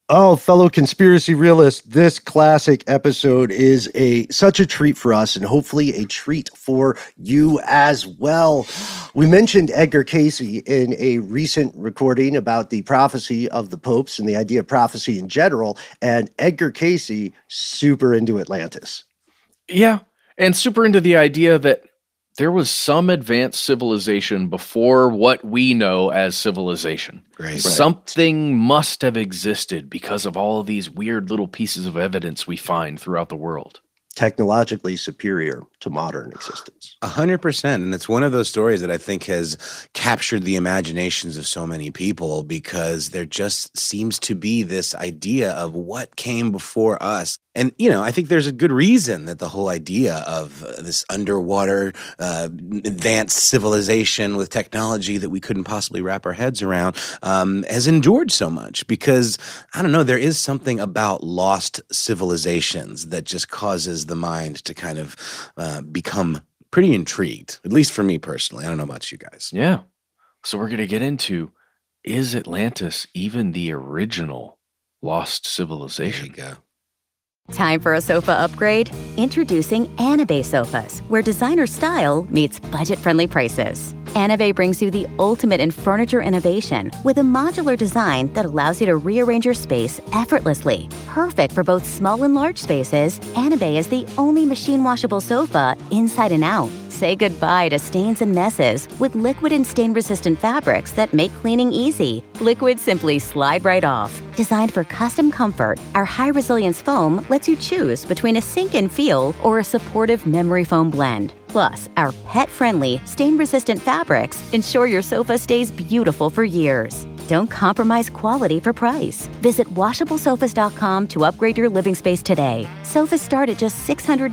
Oh, fellow conspiracy realists, this classic episode is such a treat for us and hopefully a treat for you as well. We mentioned Edgar Casey in a recent recording about the prophecy of the popes and the idea of prophecy in general, and Edgar Casey super into Atlantis. Yeah, and super into the idea that there was some advanced civilization before what we know as civilization. Right. Something must have existed because of all of these weird little pieces of evidence we find throughout the world. Technologically superior to modern existence. 100%. And it's one of those stories that I think has captured the imaginations of so many people because there just seems to be this idea of what came before us. And, I think there's a good reason that the whole idea of this underwater advanced civilization with technology that we couldn't possibly wrap our heads around has endured so much because, I don't know, there is something about lost civilizations that just causes the mind to kind of become pretty intrigued, at least for me personally. I don't know about you guys. Yeah. So we're going to get into, is Atlantis even the original lost civilization? There you go. Time for a sofa upgrade? Introducing Anabe sofas, where designer style meets budget-friendly prices. Anabe brings you the ultimate in furniture innovation with a modular design that allows you to rearrange your space effortlessly. Perfect for both small and large spaces, Anabe is the only machine-washable sofa inside and out. Say goodbye to stains and messes with liquid and stain-resistant fabrics that make cleaning easy. Liquid simply slide right off. Designed for custom comfort, our high-resilience foam lets you choose between a sink-in feel or a supportive memory foam blend. Plus, our pet-friendly, stain-resistant fabrics ensure your sofa stays beautiful for years. Don't compromise quality for price. Visit WashableSofas.com to upgrade your living space today. Sofas start at just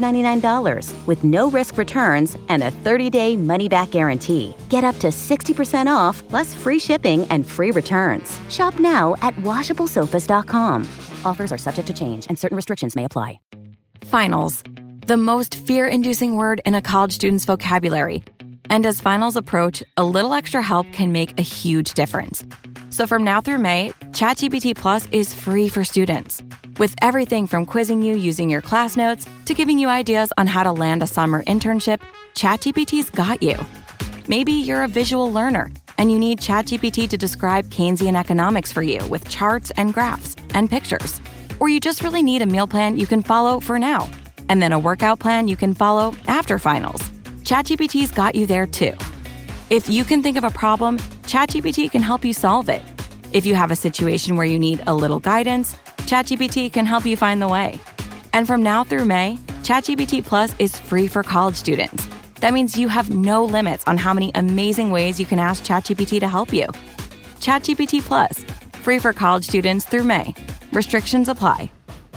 $699 with no risk returns and a 30-day money-back guarantee. Get up to 60% off, plus free shipping and free returns. Shop now at WashableSofas.com. Offers are subject to change and certain restrictions may apply. Finals. The most fear-inducing word in a college student's vocabulary. And as finals approach, a little extra help can make a huge difference. So from now through May, ChatGPT Plus is free for students. With everything from quizzing you using your class notes to giving you ideas on how to land a summer internship, ChatGPT's got you. Maybe you're a visual learner and you need ChatGPT to describe Keynesian economics for you with charts and graphs and pictures. Or you just really need a meal plan you can follow for now, and then a workout plan you can follow after finals. ChatGPT's got you there too. If you can think of a problem, ChatGPT can help you solve it. If you have a situation where you need a little guidance, ChatGPT can help you find the way. And from now through May, ChatGPT Plus is free for college students. That means you have no limits on how many amazing ways you can ask ChatGPT to help you. ChatGPT Plus, free for college students through May. Restrictions apply.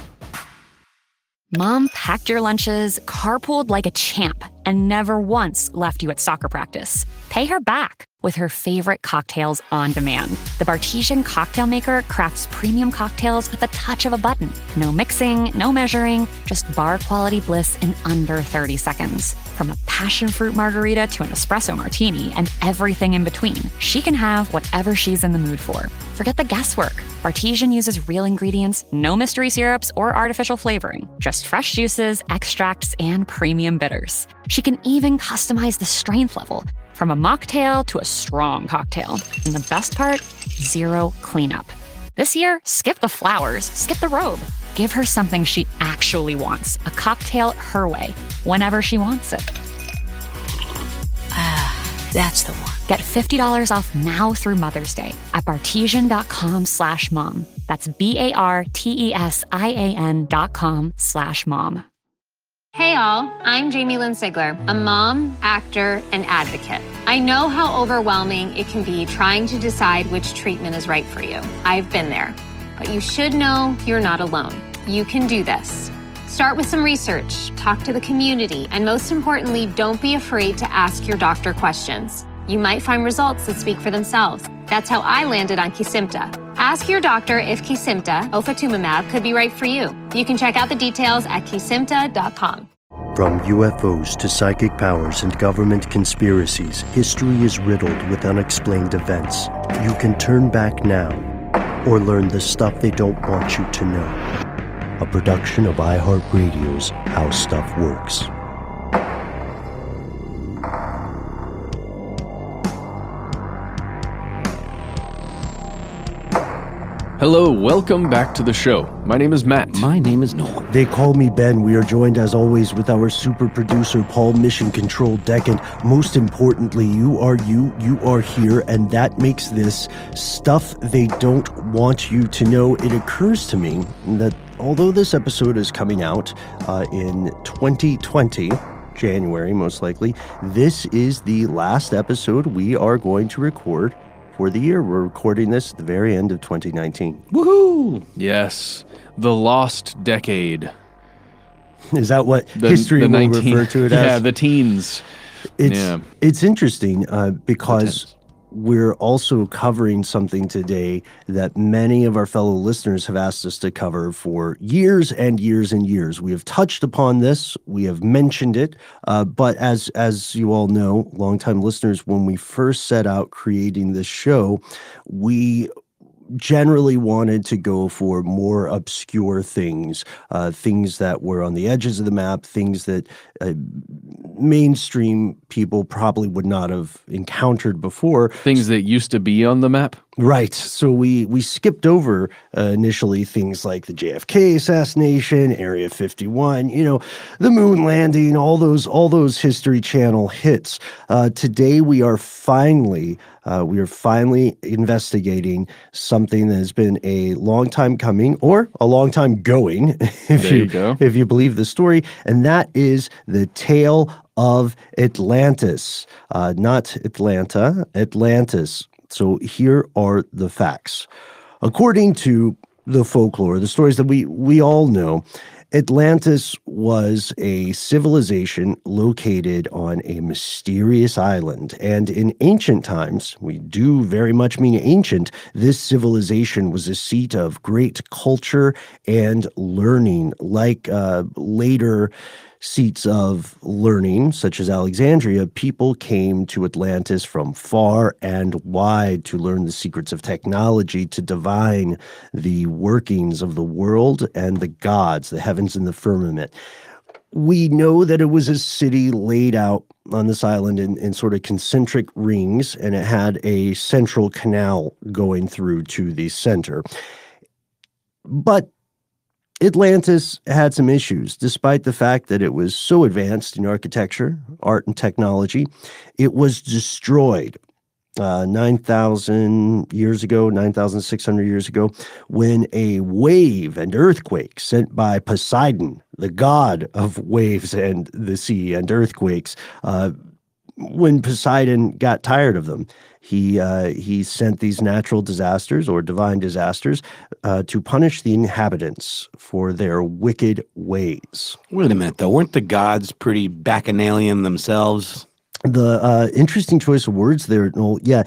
Mom packed your lunches, carpooled like a champ, and never once left you at soccer practice. Pay her back with her favorite cocktails on demand. The Bartesian Cocktail Maker crafts premium cocktails with the touch of a button. No mixing, no measuring, just bar-quality bliss in under 30 seconds. From a passion fruit margarita to an espresso martini and everything in between, she can have whatever she's in the mood for. Forget the guesswork. Bartesian uses real ingredients, no mystery syrups or artificial flavoring, just fresh juices, extracts, and premium bitters. She can even customize the strength level, from a mocktail to a strong cocktail. And the best part, zero cleanup. This year, skip the flowers, skip the robe. Give her something she actually wants, a cocktail her way, whenever she wants it. That's the one. Get $50 off now through Mother's Day at Bartesian.com/mom. That's BARTESIAN.com/mom. Hey all, I'm Jamie Lynn Sigler, a mom, actor, and advocate. I know how overwhelming it can be trying to decide which treatment is right for you. I've been there. But you should know you're not alone. You can do this. Start with some research, talk to the community, and most importantly, don't be afraid to ask your doctor questions. You might find results that speak for themselves. That's how I landed on Kesimpta. Ask your doctor if Kesimpta, ofatumumab, could be right for you. You can check out the details at Kesimpta.com. From UFOs to psychic powers and government conspiracies, history is riddled with unexplained events. You can turn back now or learn the stuff they don't want you to know. A production of iHeartRadio's How Stuff Works. Hello, welcome back to the show. My name is Matt. My name is Noel. They call me Ben. We are joined as always with our super producer, Paul Mission Control Deccan. Most importantly, you are here, and that makes this stuff they don't want you to know. It occurs to me that although this episode is coming out in 2020, January most likely, this is the last episode we are going to record for the year. We're recording this at the very end of 2019. Woohoo! Yes, the lost decade. Is that what history will refer to it as? Yeah, the teens. It's interesting because we're also covering something today that many of our fellow listeners have asked us to cover for years and years and years. We have touched upon this, we have mentioned it, but as you all know, longtime listeners, when we first set out creating this show, we generally wanted to go for more obscure things, things that were on the edges of the map, things that mainstream people probably would not have encountered before. Things that used to be on the map. Right. So we skipped over initially things like the JFK assassination, Area 51, the moon landing, all those History Channel hits. Today we are finally investigating something that has been a long time coming or a long time going, if you believe the story, and that is the tale of Atlantis. Not Atlanta, Atlantis. So here are the facts. According to the folklore, the stories that we all know, Atlantis was a civilization located on a mysterious island. And in ancient times, we do very much mean ancient, this civilization was a seat of great culture and learning, like later seats of learning, such as Alexandria. People came to Atlantis from far and wide to learn the secrets of technology, to divine the workings of the world and the gods, the heavens and the firmament. We know that it was a city laid out on this island in sort of concentric rings, and it had a central canal going through to the center. But Atlantis had some issues. Despite the fact that it was so advanced in architecture, art, and technology, it was destroyed 9,000 years ago, 9,600 years ago, when a wave and earthquake sent by Poseidon, the god of waves and the sea and earthquakes, when Poseidon got tired of them, he sent these natural disasters or divine disasters to punish the inhabitants for their wicked ways. Wait a minute, though. Weren't the gods pretty bacchanalian themselves? The interesting choice of words there, Noel. Yeah.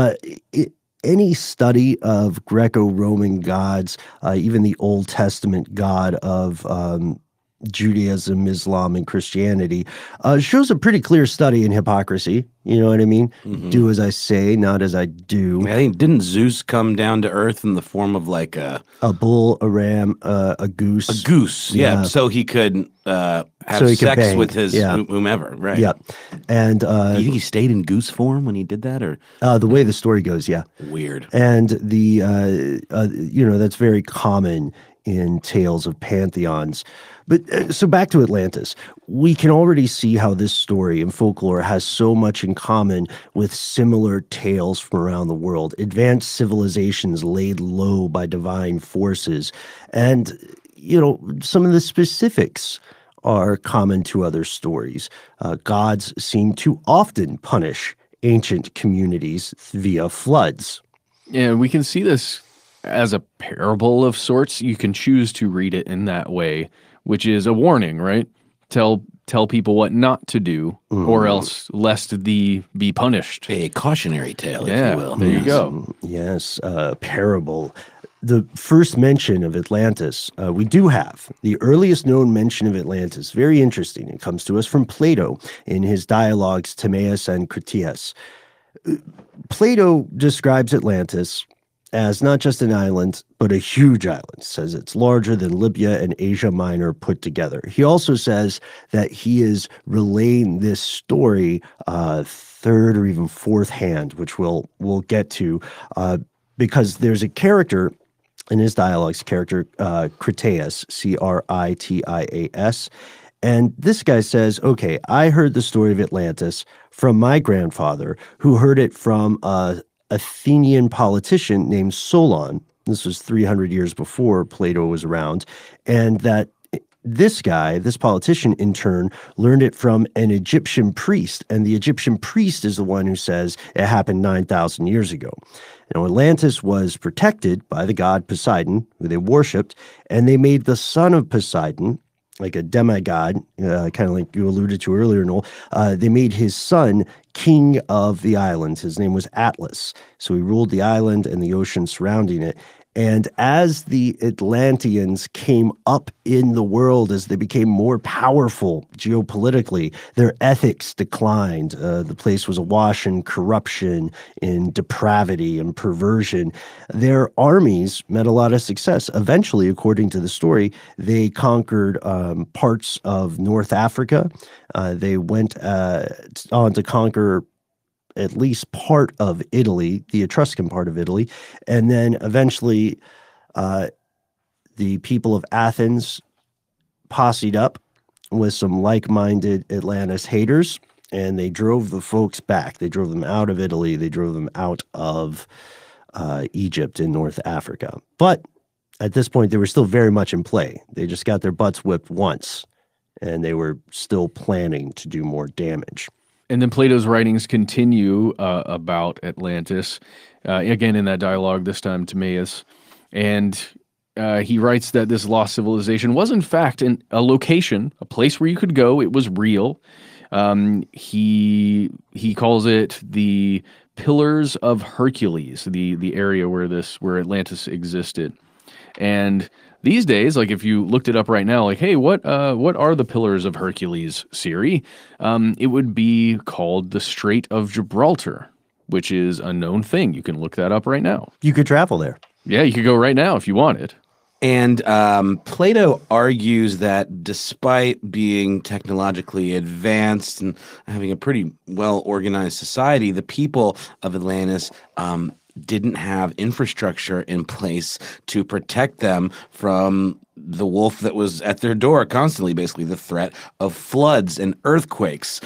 Any study of Greco-Roman gods, even the Old Testament god of Judaism, Islam, and Christianity, shows a pretty clear study in hypocrisy. You know what I mean? Mm-hmm. Do as I say, not as I do. I think, didn't Zeus come down to earth in the form of like a bull, a ram, a goose? A goose, yeah. So he could have sex with his whomever, right? Yeah. And you think he stayed in goose form when he did that, or the way the story goes, yeah. Weird. And the that's very common in tales of pantheons. But so back to Atlantis, we can already see how this story and folklore has so much in common with similar tales from around the world. Advanced civilizations laid low by divine forces. And, some of the specifics are common to other stories. Gods seem to often punish ancient communities via floods. Yeah, we can see this as a parable of sorts. You can choose to read it in that way, which is a warning, right? Tell people what not to do, or else lest thee be punished. A cautionary tale, if you will. There you go. Yes, parable. The first mention of Atlantis, we do have the earliest known mention of Atlantis. Very interesting. It comes to us from Plato in his dialogues Timaeus and Critias. Plato describes Atlantis as not just an island, but a huge island. Says it's larger than Libya and Asia Minor put together. He also says that he is relaying this story third or even fourth hand, which we'll get to, because there's a character in his dialogues, Critias, Critias. And this guy says, okay, I heard the story of Atlantis from my grandfather, who heard it from a Athenian politician named Solon. This was 300 years before Plato was around. And that this guy, this politician in turn, learned it from an Egyptian priest. And the Egyptian priest is the one who says it happened 9,000 years ago. Now, Atlantis was protected by the god Poseidon, who they worshipped, and they made the son of Poseidon, like a demigod, kind of like you alluded to earlier, Noel. They made his son king of the island. His name was Atlas. So he ruled the island and the ocean surrounding it. And as the Atlanteans came up in the world, as they became more powerful geopolitically, their ethics declined. The place was awash in corruption, in depravity, and perversion. Their armies met a lot of success. Eventually, according to the story, they conquered parts of North Africa. They went on to conquer at least part of Italy, the Etruscan part of Italy. And then eventually the people of Athens posseed up with some like-minded Atlantis haters, and they drove the folks back. They drove them out of Italy. They drove them out of Egypt in North Africa. But at this point, they were still very much in play. They just got their butts whipped once, and they were still planning to do more damage. And then Plato's writings continue about Atlantis, again in that dialogue, this time Timaeus. And he writes that this lost civilization was in fact a location, a place where you could go. It was real. He calls it the Pillars of Hercules, the area where Atlantis existed. And these days, like if you looked it up right now, like, hey, what are the Pillars of Hercules, Siri? It would be called the Strait of Gibraltar, which is a known thing. You can look that up right now. You could travel there. Yeah, you could go right now if you wanted. And Plato argues that despite being technologically advanced and having a pretty well-organized society, the people of Atlantis didn't have infrastructure in place to protect them from the wolf that was at their door constantly, basically the threat of floods and earthquakes.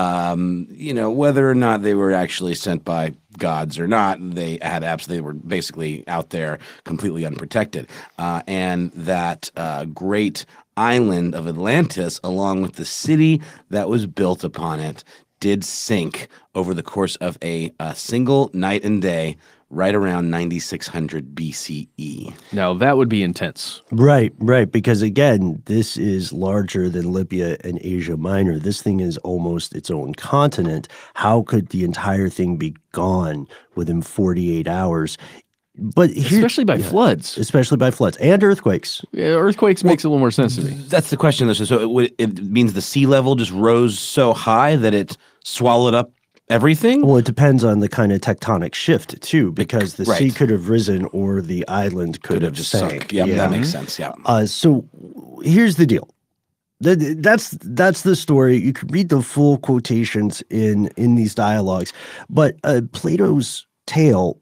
Whether or not they were actually sent by gods or not, they were basically out there completely unprotected. And that great island of Atlantis, along with the city that was built upon it, did sink over the course of a single night and day, right around 9600 BCE. Now, that would be intense. Right, because again, this is larger than Libya and Asia Minor. This thing is almost its own continent. How could the entire thing be gone within 48 hours? But especially by floods. Especially by floods and earthquakes. Yeah, earthquakes makes a little more sense to me. That's the question. So it means the sea level just rose so high that it swallowed up everything? Well, it depends on the kind of tectonic shift, too, because the sea could have risen or the island could have just sunk. Yeah, that makes sense, yeah. So here's the deal. That's the story. You could read the full quotations in these dialogues. But Plato's tale,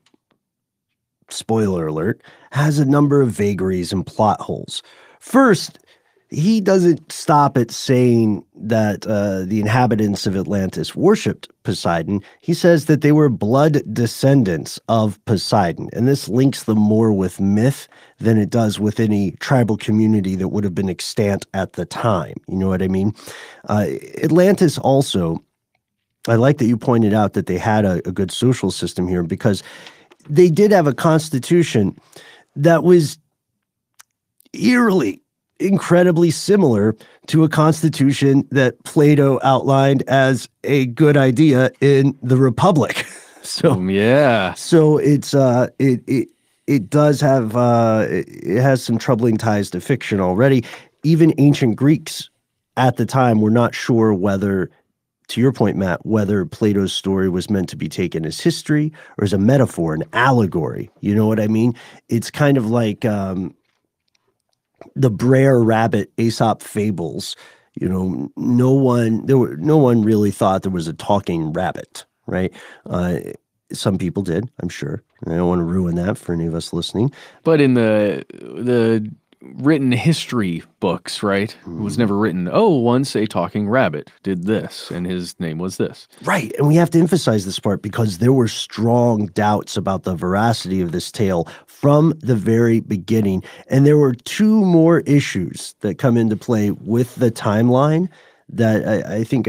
spoiler alert, has a number of vagaries and plot holes. First, he doesn't stop at saying that the inhabitants of Atlantis worshipped Poseidon. He says that they were blood descendants of Poseidon. And this links them more with myth than it does with any tribal community that would have been extant at the time. You know what I mean? Atlantis also, I like that you pointed out that they had a good social system here, because they did have a constitution that was eerily incredibly similar to a constitution that Plato outlined as a good idea in the Republic. So it's it does have it has some troubling ties to fiction already. Even ancient Greeks at the time were not sure whether to your point, Matt, whether Plato's story was meant to be taken as history or as a metaphor, an allegory. You know what I mean? It's kind of like the Brer Rabbit Aesop fables. You know, no one really thought there was a talking rabbit, right? Some people did, I'm sure. I don't want to ruin that for any of us listening. But in the written history books, right? It was never written, once a talking rabbit did this and his name was this. Right. And we have to emphasize this part because there were strong doubts about the veracity of this tale from the very beginning. And there were two more issues that come into play with the timeline that I think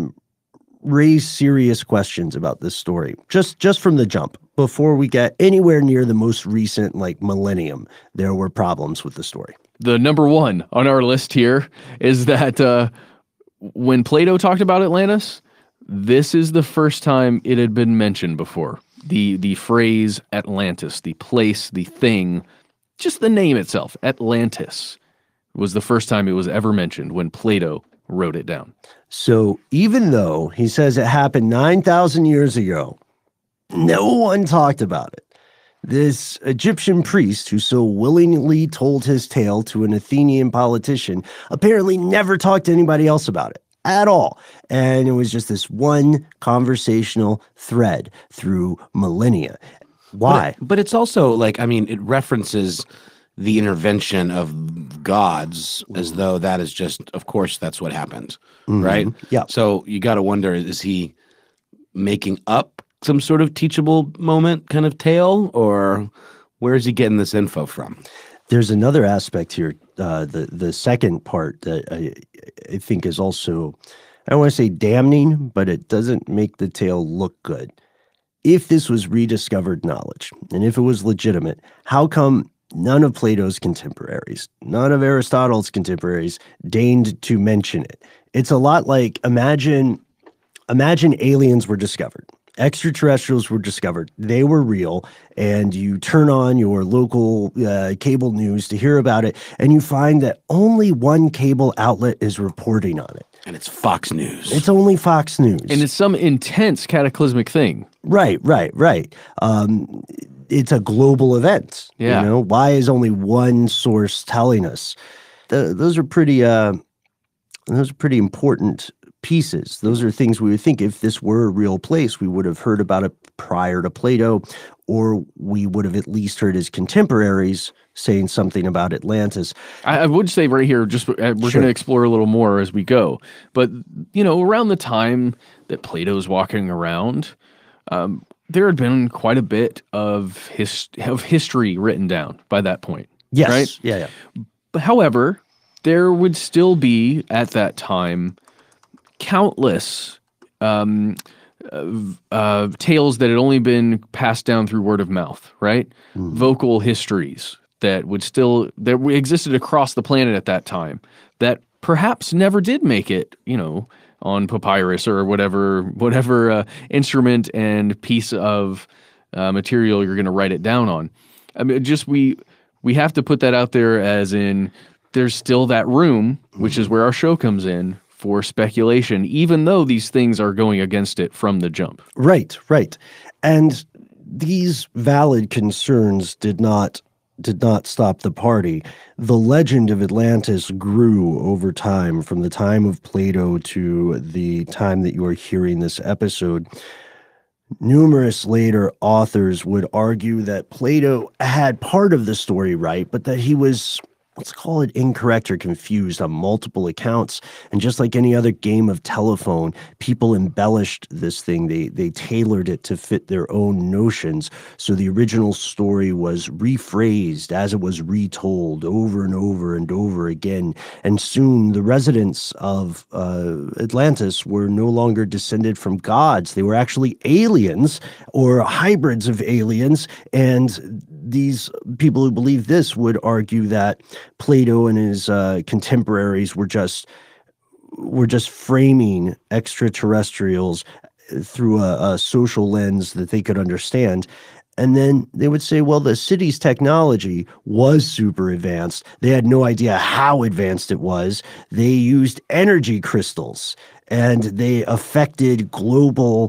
raise serious questions about this story, just from the jump. Before we get anywhere near the most recent, millennium, there were problems with the story. The number one on our list here is that when Plato talked about Atlantis, this is the first time it had been mentioned before. The phrase Atlantis, the place, the thing, just the name itself, Atlantis, was the first time it was ever mentioned when Plato wrote it down. So even though he says it happened 9,000 years ago, no one talked about it. This Egyptian priest who so willingly told his tale to an Athenian politician apparently never talked to anybody else about it at all. And it was just this one conversational thread through millennia. Why? But it's also it references the intervention of gods as though that is just, of course, that's what happened, right? Yeah. So you got to wonder, is he making up some sort of teachable moment kind of tale, or where is he getting this info from? There's another aspect here. The second part that I think is also, I don't want to say damning, but it doesn't make the tale look good. If this was rediscovered knowledge, and if it was legitimate, how come none of Plato's contemporaries, none of Aristotle's contemporaries deigned to mention it? It's a lot like imagine aliens were discovered. Extraterrestrials were discovered. They were real. And you turn on your local cable news to hear about it. And you find that only one cable outlet is reporting on it. And it's Fox News. It's only Fox News. And it's some intense cataclysmic thing. Right. It's a global event. Yeah. You know, why is only one source telling us? Those are pretty important pieces. Those are things we would think if this were a real place, we would have heard about it prior to Plato, or we would have at least heard his contemporaries saying something about Atlantis. I would say right here, just we're going to explore a little more as we go. But, around the time that Plato's walking around, there had been quite a bit of history written down by that point. Yes. Right? Yeah. But however, there would still be, at that time, countless tales that had only been passed down through word of mouth, right? Vocal histories that existed across the planet at that time that perhaps never did make it, on papyrus or whatever instrument and piece of material you're going to write it down on. I mean, just we have to put that out there as in there's still that room, which is where our show comes in, for speculation, even though these things are going against it from the jump. Right. And these valid concerns did not stop the party. The legend of Atlantis grew over time, from the time of Plato to the time that you are hearing this episode. Numerous later authors would argue that Plato had part of the story right, but that he was, let's call it, incorrect or confused on multiple accounts. And just like any other game of telephone, people embellished this thing. They tailored it to fit their own notions. So the original story was rephrased as it was retold over and over and over again. And soon the residents of Atlantis were no longer descended from gods. They were actually aliens or hybrids of aliens. And these people who believe this would argue that Plato and his contemporaries were just framing extraterrestrials through a social lens that they could understand. And then they would say, well, the city's technology was super advanced. They had no idea how advanced it was. They used energy crystals, and they affected global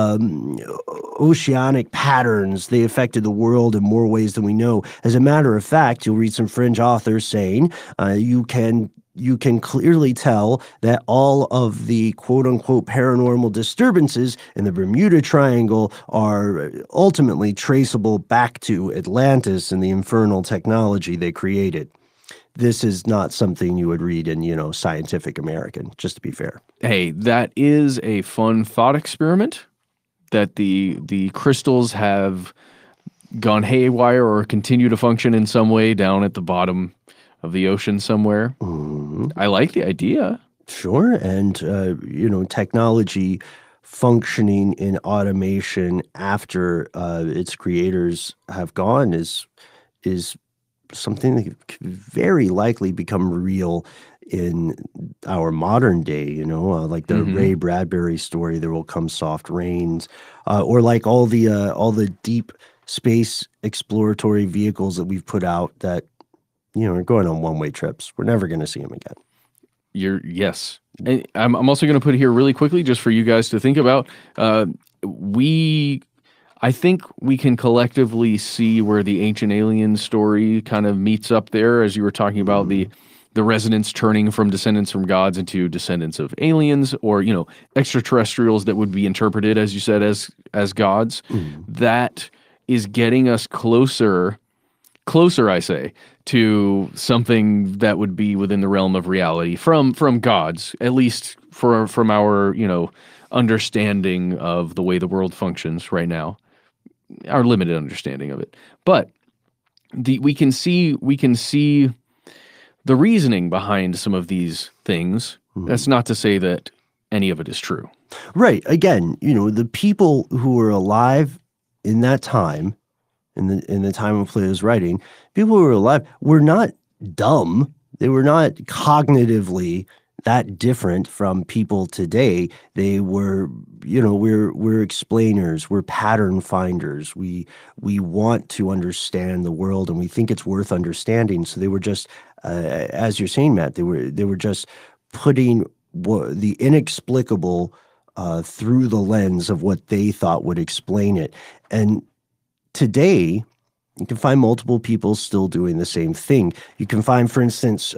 oceanic patterns. They affected the world in more ways than we know. As a matter of fact, you'll read some fringe authors saying you can clearly tell that all of the quote-unquote paranormal disturbances in the Bermuda Triangle are ultimately traceable back to Atlantis and the infernal technology they created. This is not something you would read in, Scientific American, just to be fair. Hey, that is a fun thought experiment that the crystals have gone haywire or continue to function in some way down at the bottom of the ocean somewhere. I like the idea. Sure. And, technology functioning in automation after its creators have gone is something that could very likely become real in our modern day, like the Ray Bradbury story, There Will Come Soft Rains, or like all the deep space exploratory vehicles that we've put out that are going on one-way trips. We're never going to see them again. Yes. And I'm also going to put here really quickly, just for you guys to think about. I think we can collectively see where the Ancient Alien story kind of meets up there, as you were talking about the resonance turning from descendants from gods into descendants of aliens, or extraterrestrials that would be interpreted, as you said, as gods. That is getting us closer, I say, to something that would be within the realm of reality from gods, at least from our understanding of the way the world functions right now, our limited understanding of it. But we can see the reasoning behind some of these things. That's not to say that any of it is true. Right. Again, the people who were alive in that time, in the time of Plato's writing, people who were alive were not dumb. They were not cognitively that different from people today. They were, we're explainers, we're pattern finders. We want to understand the world, and we think it's worth understanding. So they were just, as you're saying, Matt, they were just putting the inexplicable through the lens of what they thought would explain it. And today, you can find multiple people still doing the same thing. You can find, for instance,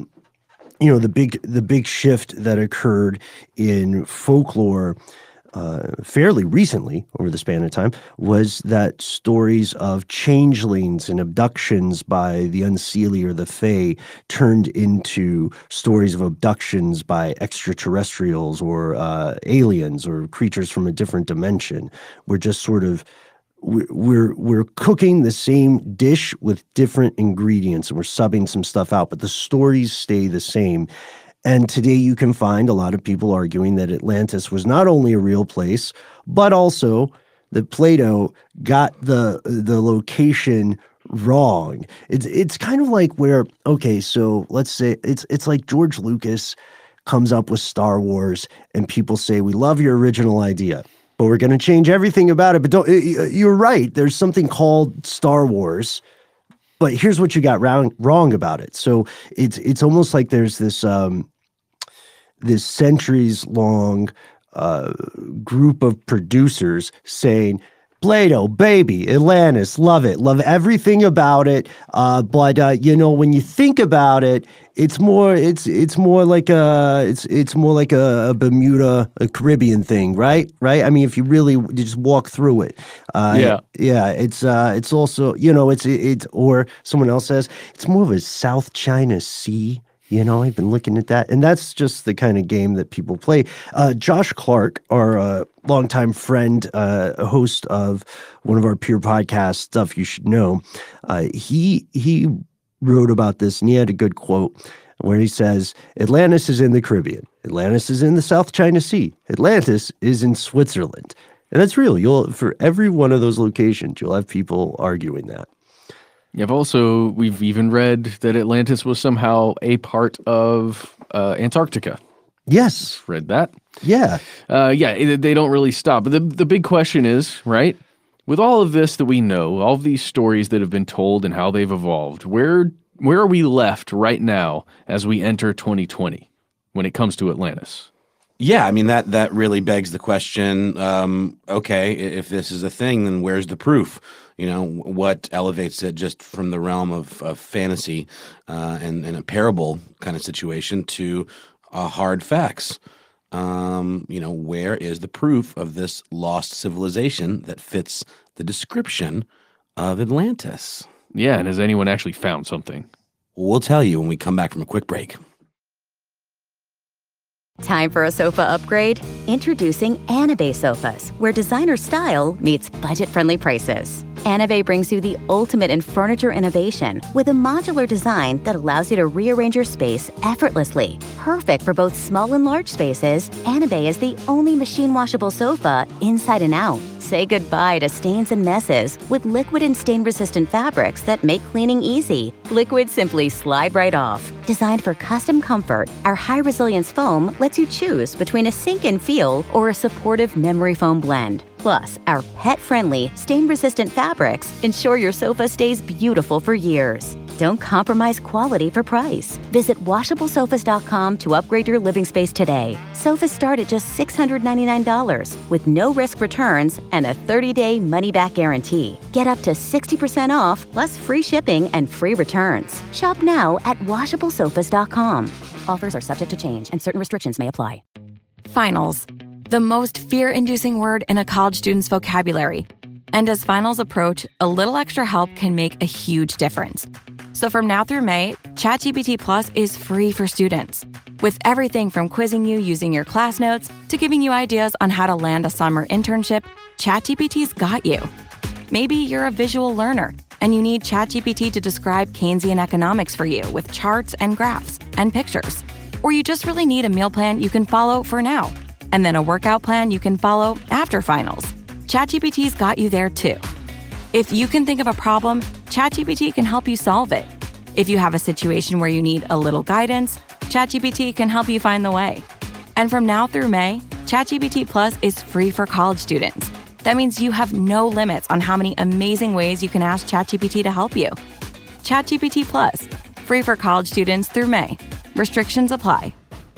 the big shift that occurred in folklore fairly recently, over the span of time, was that stories of changelings and abductions by the unseelie or the fae turned into stories of abductions by extraterrestrials or aliens or creatures from a different dimension. We're just sort of we're cooking the same dish with different ingredients, and we're subbing some stuff out, but the stories stay the same. And today you can find a lot of people arguing that Atlantis was not only a real place, but also that Plato got the location wrong. It's kind of like where, okay, so let's say it's like George Lucas comes up with Star Wars, and people say, we love your original idea, but we're going to change everything about it. But you're right. There's something called Star Wars, but here's what you got wrong about it. So it's almost like there's this centuries-long group of producers saying, Plato, baby, Atlantis, love it, love everything about it. But when you think about it, it's more like a Bermuda, a Caribbean thing, right? I mean, if you really just walk through it, yeah. It's also, it's or someone else says it's more of a South China Sea. I've been looking at that, and that's just the kind of game that people play. Josh Clark, our longtime friend, host of one of our peer podcasts, Stuff You Should Know, he wrote about this, and he had a good quote where he says, Atlantis is in the Caribbean. Atlantis is in the South China Sea. Atlantis is in Switzerland. And that's real. For every one of those locations, you'll have people arguing that. We've even read that Atlantis was somehow a part of Antarctica. Yes. Read that. Yeah. They don't really stop. But the big question is, right, With all of this that we know, all of these stories that have been told and how they've evolved, where are we left right now as we enter 2020 when it comes to Atlantis? Yeah, I mean, that really begs the question, okay, if this is a thing, then where's the proof? You know, what elevates it just from the realm of fantasy and a parable kind of situation to hard facts? Where is the proof of this lost civilization that fits the description of Atlantis? Yeah, and has anyone actually found something? We'll tell you when we come back from a quick break. Time for a sofa upgrade? Introducing Anabay Sofas, where designer style meets budget-friendly prices. Anabay brings you the ultimate in furniture innovation with a modular design that allows you to rearrange your space effortlessly. Perfect for both small and large spaces, Anabay is the only machine-washable sofa inside and out. Say goodbye to stains and messes with liquid and stain-resistant fabrics that make cleaning easy. Liquids simply slide right off. Designed for custom comfort, our high-resilience foam lets you choose between a sink-in feel or a supportive memory foam blend. Plus, our pet-friendly, stain-resistant fabrics ensure your sofa stays beautiful for years. Don't compromise quality for price. Visit WashableSofas.com to upgrade your living space today. Sofas start at just $699 with no risk returns and a 30-day money-back guarantee. Get up to 60% off, plus free shipping and free returns. Shop now at WashableSofas.com. Offers are subject to change and certain restrictions may apply. Finals, the most fear-inducing word in a college student's vocabulary. And as finals approach, a little extra help can make a huge difference. So from now through May, ChatGPT Plus is free for students. With everything from quizzing you using your class notes to giving you ideas on how to land a summer internship, ChatGPT's got you. Maybe you're a visual learner and you need ChatGPT to describe Keynesian economics for you with charts and graphs and pictures. Or you just really need a meal plan you can follow for now, and then a workout plan you can follow after finals. ChatGPT's got you there too. If you can think of a problem, ChatGPT can help you solve it. If you have a situation where you need a little guidance, ChatGPT can help you find the way. And from now through May, ChatGPT Plus is free for college students. That means you have no limits on how many amazing ways you can ask ChatGPT to help you. ChatGPT Plus, free for college students through May. Restrictions apply.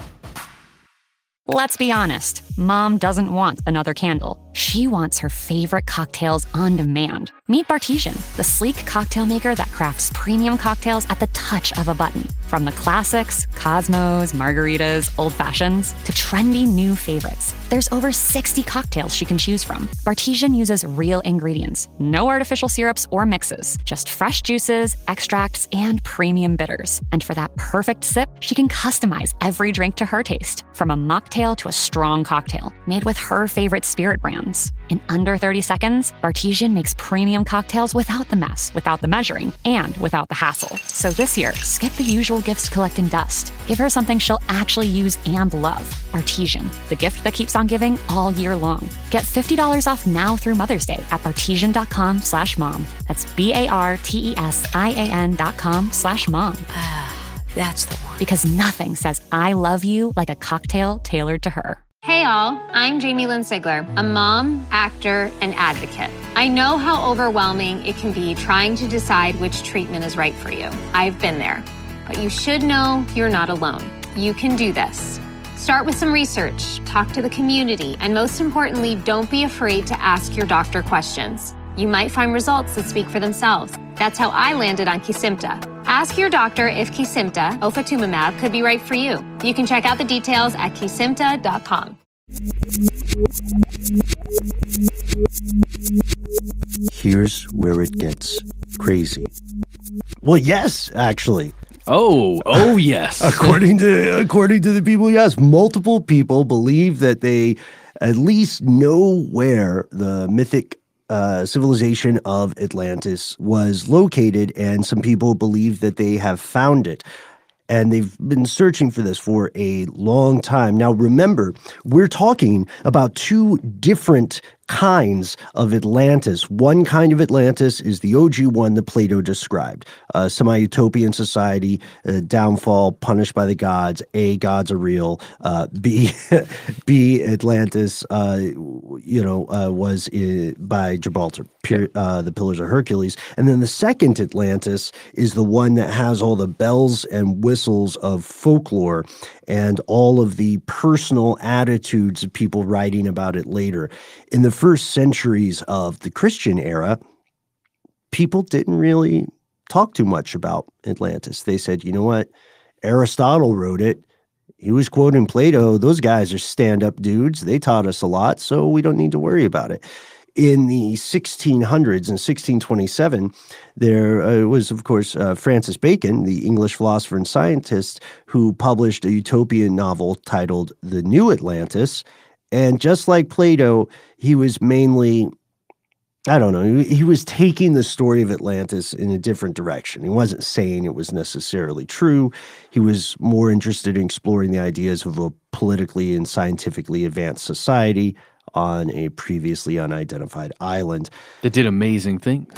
Let's be honest, Mom doesn't want another candle. She wants her favorite cocktails on demand. Meet Bartesian, the sleek cocktail maker that crafts premium cocktails at the touch of a button. From the classics, Cosmos, margaritas, old fashions, to trendy new favorites. There's over 60 cocktails she can choose from. Bartesian uses real ingredients, no artificial syrups or mixes, just fresh juices, extracts, and premium bitters. And for that perfect sip, she can customize every drink to her taste, from a mocktail to a strong cocktail, made with her favorite spirit brands. In under 30 seconds, Bartesian makes premium cocktails without the mess, without the measuring, and without the hassle. So this year, skip the usual gifts collecting dust. Give her something she'll actually use and love. Bartesian, the gift that keeps on giving all year long. Get $50 off now through Mother's Day at Bartesian.com/mom. That's BARTESIAN.com/mom. That's the one. Because nothing says I love you like a cocktail tailored to her. Hey all, I'm Jamie Lynn Sigler, a mom, actor, and advocate. I know how overwhelming it can be trying to decide which treatment is right for you. I've been there. But you should know you're not alone. You can do this. Start with some research, talk to the community, and most importantly, don't be afraid to ask your doctor questions. You might find results that speak for themselves. That's how I landed on Kesimpta. Ask your doctor if Kesimpta, ofatumumab, could be right for you. You can check out the details at kesimpta.com. Here's where it gets crazy. Well, yes, actually. Oh yes. According to the people, yes, multiple people believe that they at least know where the mythic civilization of Atlantis was located, and some people believe that they have found it. And they've been searching for this for a long time. Now, remember, we're talking about two different kinds of Atlantis. One kind of Atlantis is the OG one that Plato described. Semi-utopian society, downfall, punished by the gods. A, gods are real. B, Atlantis, was by Gibraltar, the Pillars of Hercules. And then the second Atlantis is the one that has all the bells and whistles of folklore and all of the personal attitudes of people writing about it later. In the first centuries of the Christian era, people didn't really talk too much about Atlantis. They said, you know what? Aristotle wrote it. He was quoting Plato. Those guys are stand-up dudes. They taught us a lot, so we don't need to worry about it. In the 1600s, in 1627, there was, of course, Francis Bacon, the English philosopher and scientist, who published a utopian novel titled The New Atlantis. And just like Plato, he was mainly, I don't know, he was taking the story of Atlantis in a different direction. He wasn't saying it was necessarily true. He was more interested in exploring the ideas of a politically and scientifically advanced society on a previously unidentified island. That did amazing things.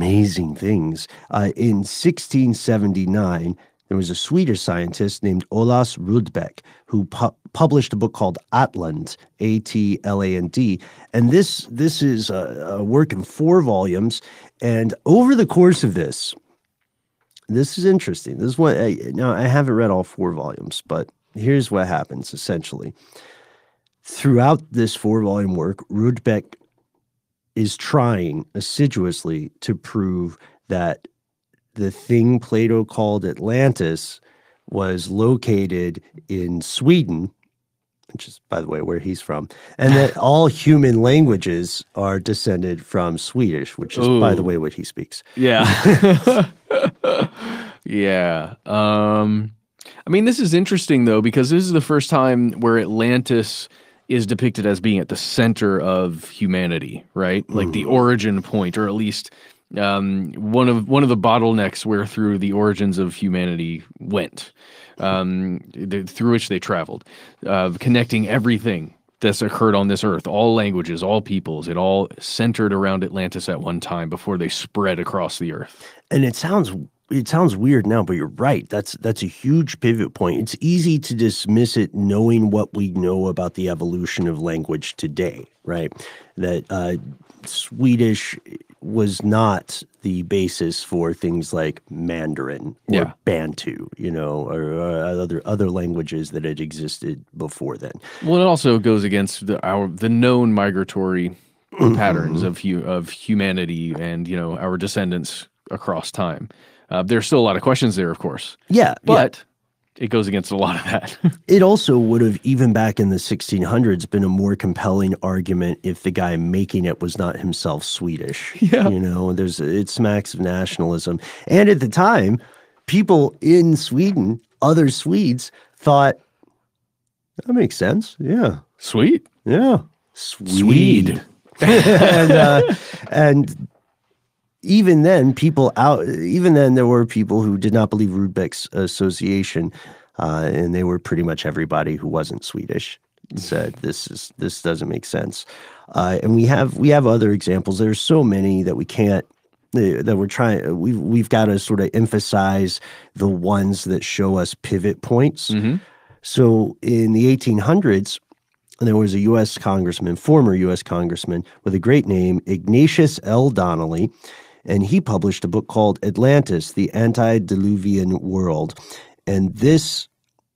In 1679, there was a Swedish scientist named Olaus Rudbeck who published a book called Atland, Atland. And this is a work in 4 volumes. And over the course of this is interesting. This is what, now I haven't read all 4 volumes, but here's what happens essentially. Throughout this 4-volume work, Rudbeck is trying assiduously to prove that the thing Plato called Atlantis was located in Sweden, which is, by the way, where he's from, and that all human languages are descended from Swedish, which is, by the way, what he speaks. Yeah. Yeah. I mean, this is interesting, though, because this is the first time where Atlantis is depicted as being at the center of humanity, right? Like the origin point, or at least one of the bottlenecks where through the origins of humanity went, through which they traveled, connecting everything that's occurred on this earth, all languages, all peoples. It all centered around Atlantis at one time before they spread across the earth. And it sounds weird now, but you're right. That's a huge pivot point. It's easy to dismiss it knowing what we know about the evolution of language today, right? That Swedish was not the basis for things like Mandarin or Bantu, or other languages that had existed before then. Well, it also goes against the known migratory patterns of humanity and our descendants across time. There's still a lot of questions there, of course. Yeah, but it goes against a lot of that. It also would have, even back in the 1600s, been a more compelling argument if the guy making it was not himself Swedish. Yeah. It smacks of nationalism. And at the time, people in Sweden, other Swedes, thought, that makes sense. Yeah. Sweet. Yeah. Swede. And even then, there were people who did not believe Rudbeck's association, and they were pretty much everybody who wasn't Swedish said this doesn't make sense. And we have other examples. There's so many that we can't that we're trying. We've got to sort of emphasize the ones that show us pivot points. Mm-hmm. So in the 1800s, there was a former U.S. congressman with a great name, Ignatius L. Donnelly. And he published a book called Atlantis, the Antediluvian World. And this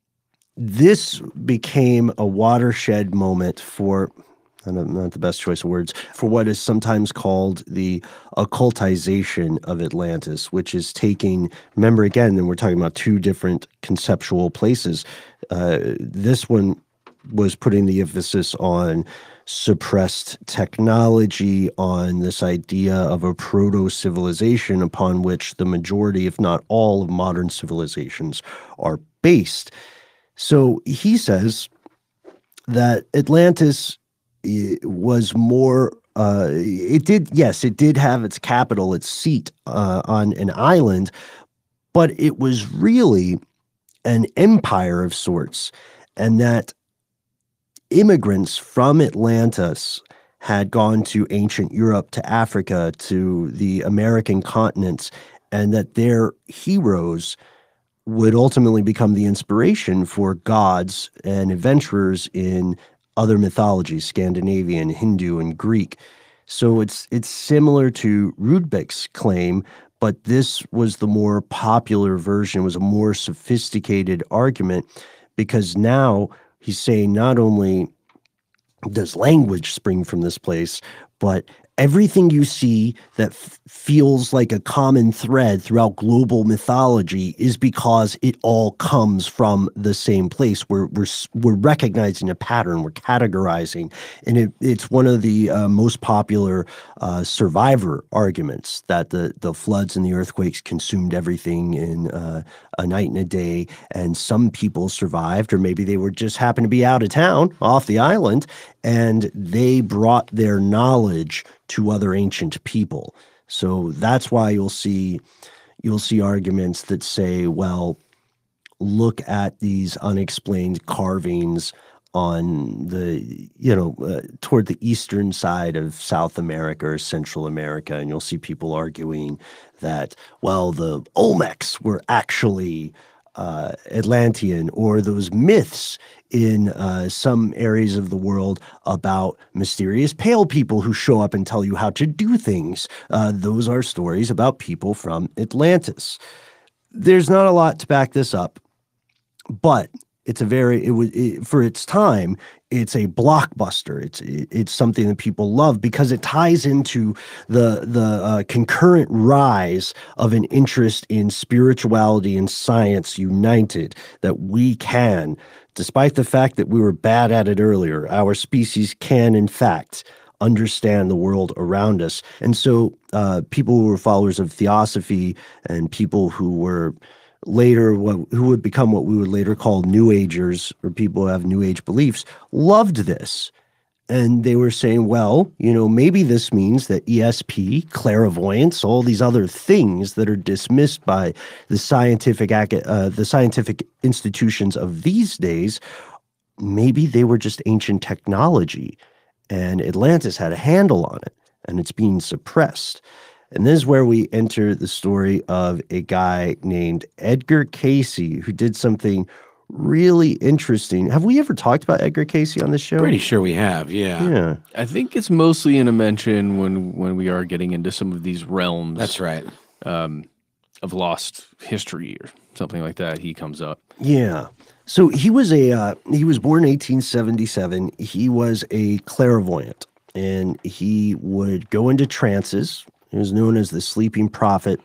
became a watershed moment for, not the best choice of words, for what is sometimes called the occultization of Atlantis, which is remember again, and we're talking about 2 different conceptual places. This one was putting the emphasis on suppressed technology, on this idea of a proto-civilization upon which the majority, if not all, of modern civilizations are based. So he says that Atlantis was more, it did have its capital, its seat on an island, but it was really an empire of sorts, and that immigrants from Atlantis had gone to ancient Europe, to Africa, to the American continents, and that their heroes would ultimately become the inspiration for gods and adventurers in other mythologies, Scandinavian, Hindu, and Greek. So it's similar to Rudbeck's claim, but this was the more popular version, was a more sophisticated argument, because now he's saying not only does language spring from this place, but everything you see that feels like a common thread throughout global mythology is because it all comes from the same place. We're recognizing a pattern, we're categorizing, and it's one of the most popular survivor arguments, that the floods and the earthquakes consumed everything in a night and a day, and some people survived, or maybe they were just happened to be out of town off the island, and they brought their knowledge to other ancient people. So that's why you'll see arguments that say, well, look at these unexplained carvings on the, toward the eastern side of South America or Central America, and you'll see people arguing that, well, the Olmecs were actually Atlantean, or those myths in some areas of the world about mysterious pale people who show up and tell you how to do things. Those are stories about people from Atlantis. There's not a lot to back this up, but it's for its time, it's a blockbuster. It's something that people love because it ties into the concurrent rise of an interest in spirituality and science united, that we can, despite the fact that we were bad at it earlier, our species can, in fact, understand the world around us. And so people who were followers of theosophy and people who were later who would become what we would later call New Agers, or people who have New Age beliefs, loved this. And they were saying, well, maybe this means that ESP, clairvoyance, all these other things that are dismissed by the scientific institutions of these days, maybe they were just ancient technology, and Atlantis had a handle on it, and it's being suppressed. And this is where we enter the story of a guy named Edgar Cayce, who did something really interesting. Have we ever talked about Edgar Cayce on this show? Pretty sure we have, yeah. Yeah. I think it's mostly in a mention when we are getting into some of these realms. That's right. Of lost history or something like that. He comes up. Yeah. So he was born in 1877. He was a clairvoyant, and he would go into trances. He was known as the sleeping prophet.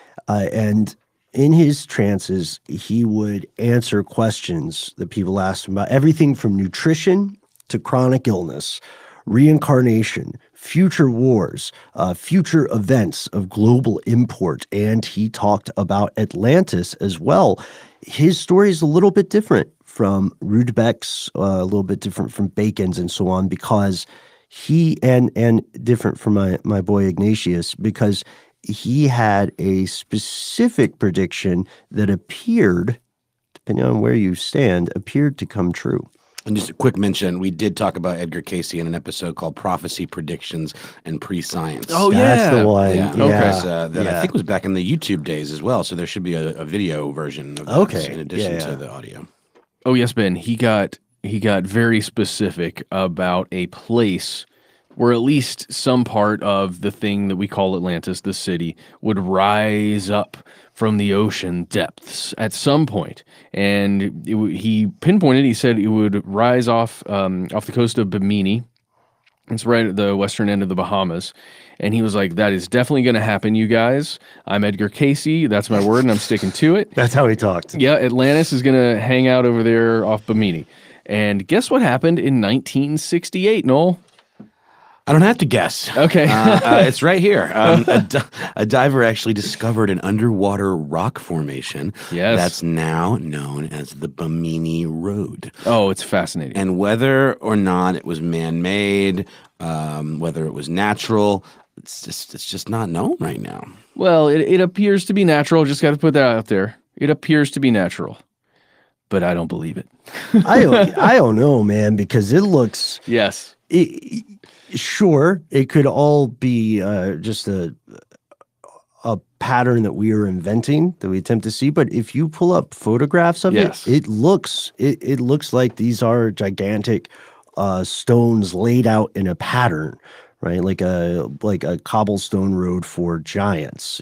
And in his trances, he would answer questions that people asked him about everything from nutrition to chronic illness, reincarnation, future wars, future events of global import. And he talked about Atlantis as well. His story is a little bit different from Rudbeck's, a little bit different from Bacon's and so on, because he and different from my boy Ignatius, because he had a specific prediction that appeared, depending on where you stand, appeared to come true. And just a quick mention, we did talk about Edgar Cayce in an episode called Prophecy, Predictions, and Pre-Science. Oh, That's the one. Yeah. Yeah. That I think was back in the YouTube days as well. So there should be a video version of that in addition to the audio. Oh, yes, Ben. He got very specific about a place where at least some part of the thing that we call Atlantis, the city, would rise up from the ocean depths at some point. And he pinpointed, he said it would rise off the coast of Bimini. It's right at the western end of the Bahamas. And he was like, that is definitely going to happen, you guys. I'm Edgar Cayce. That's my word, and I'm sticking to it. That's how he talked. Yeah, Atlantis is going to hang out over there off Bimini. And guess what happened in 1968, Noel? I don't have to guess. Okay. It's right here. A diver actually discovered an underwater rock formation that's now known as the Bimini Road. Oh, it's fascinating. And whether or not it was man-made, whether it was natural, it's just not known right now. Well, it appears to be natural. Just got to put that out there. It appears to be natural, but I don't believe it. I don't know, man, because it looks... Yes. Sure, it could all be just a pattern that we are inventing that we attempt to see. But if you pull up photographs of Yes. it looks like these are gigantic stones laid out in a pattern, right? Like a cobblestone road for giants.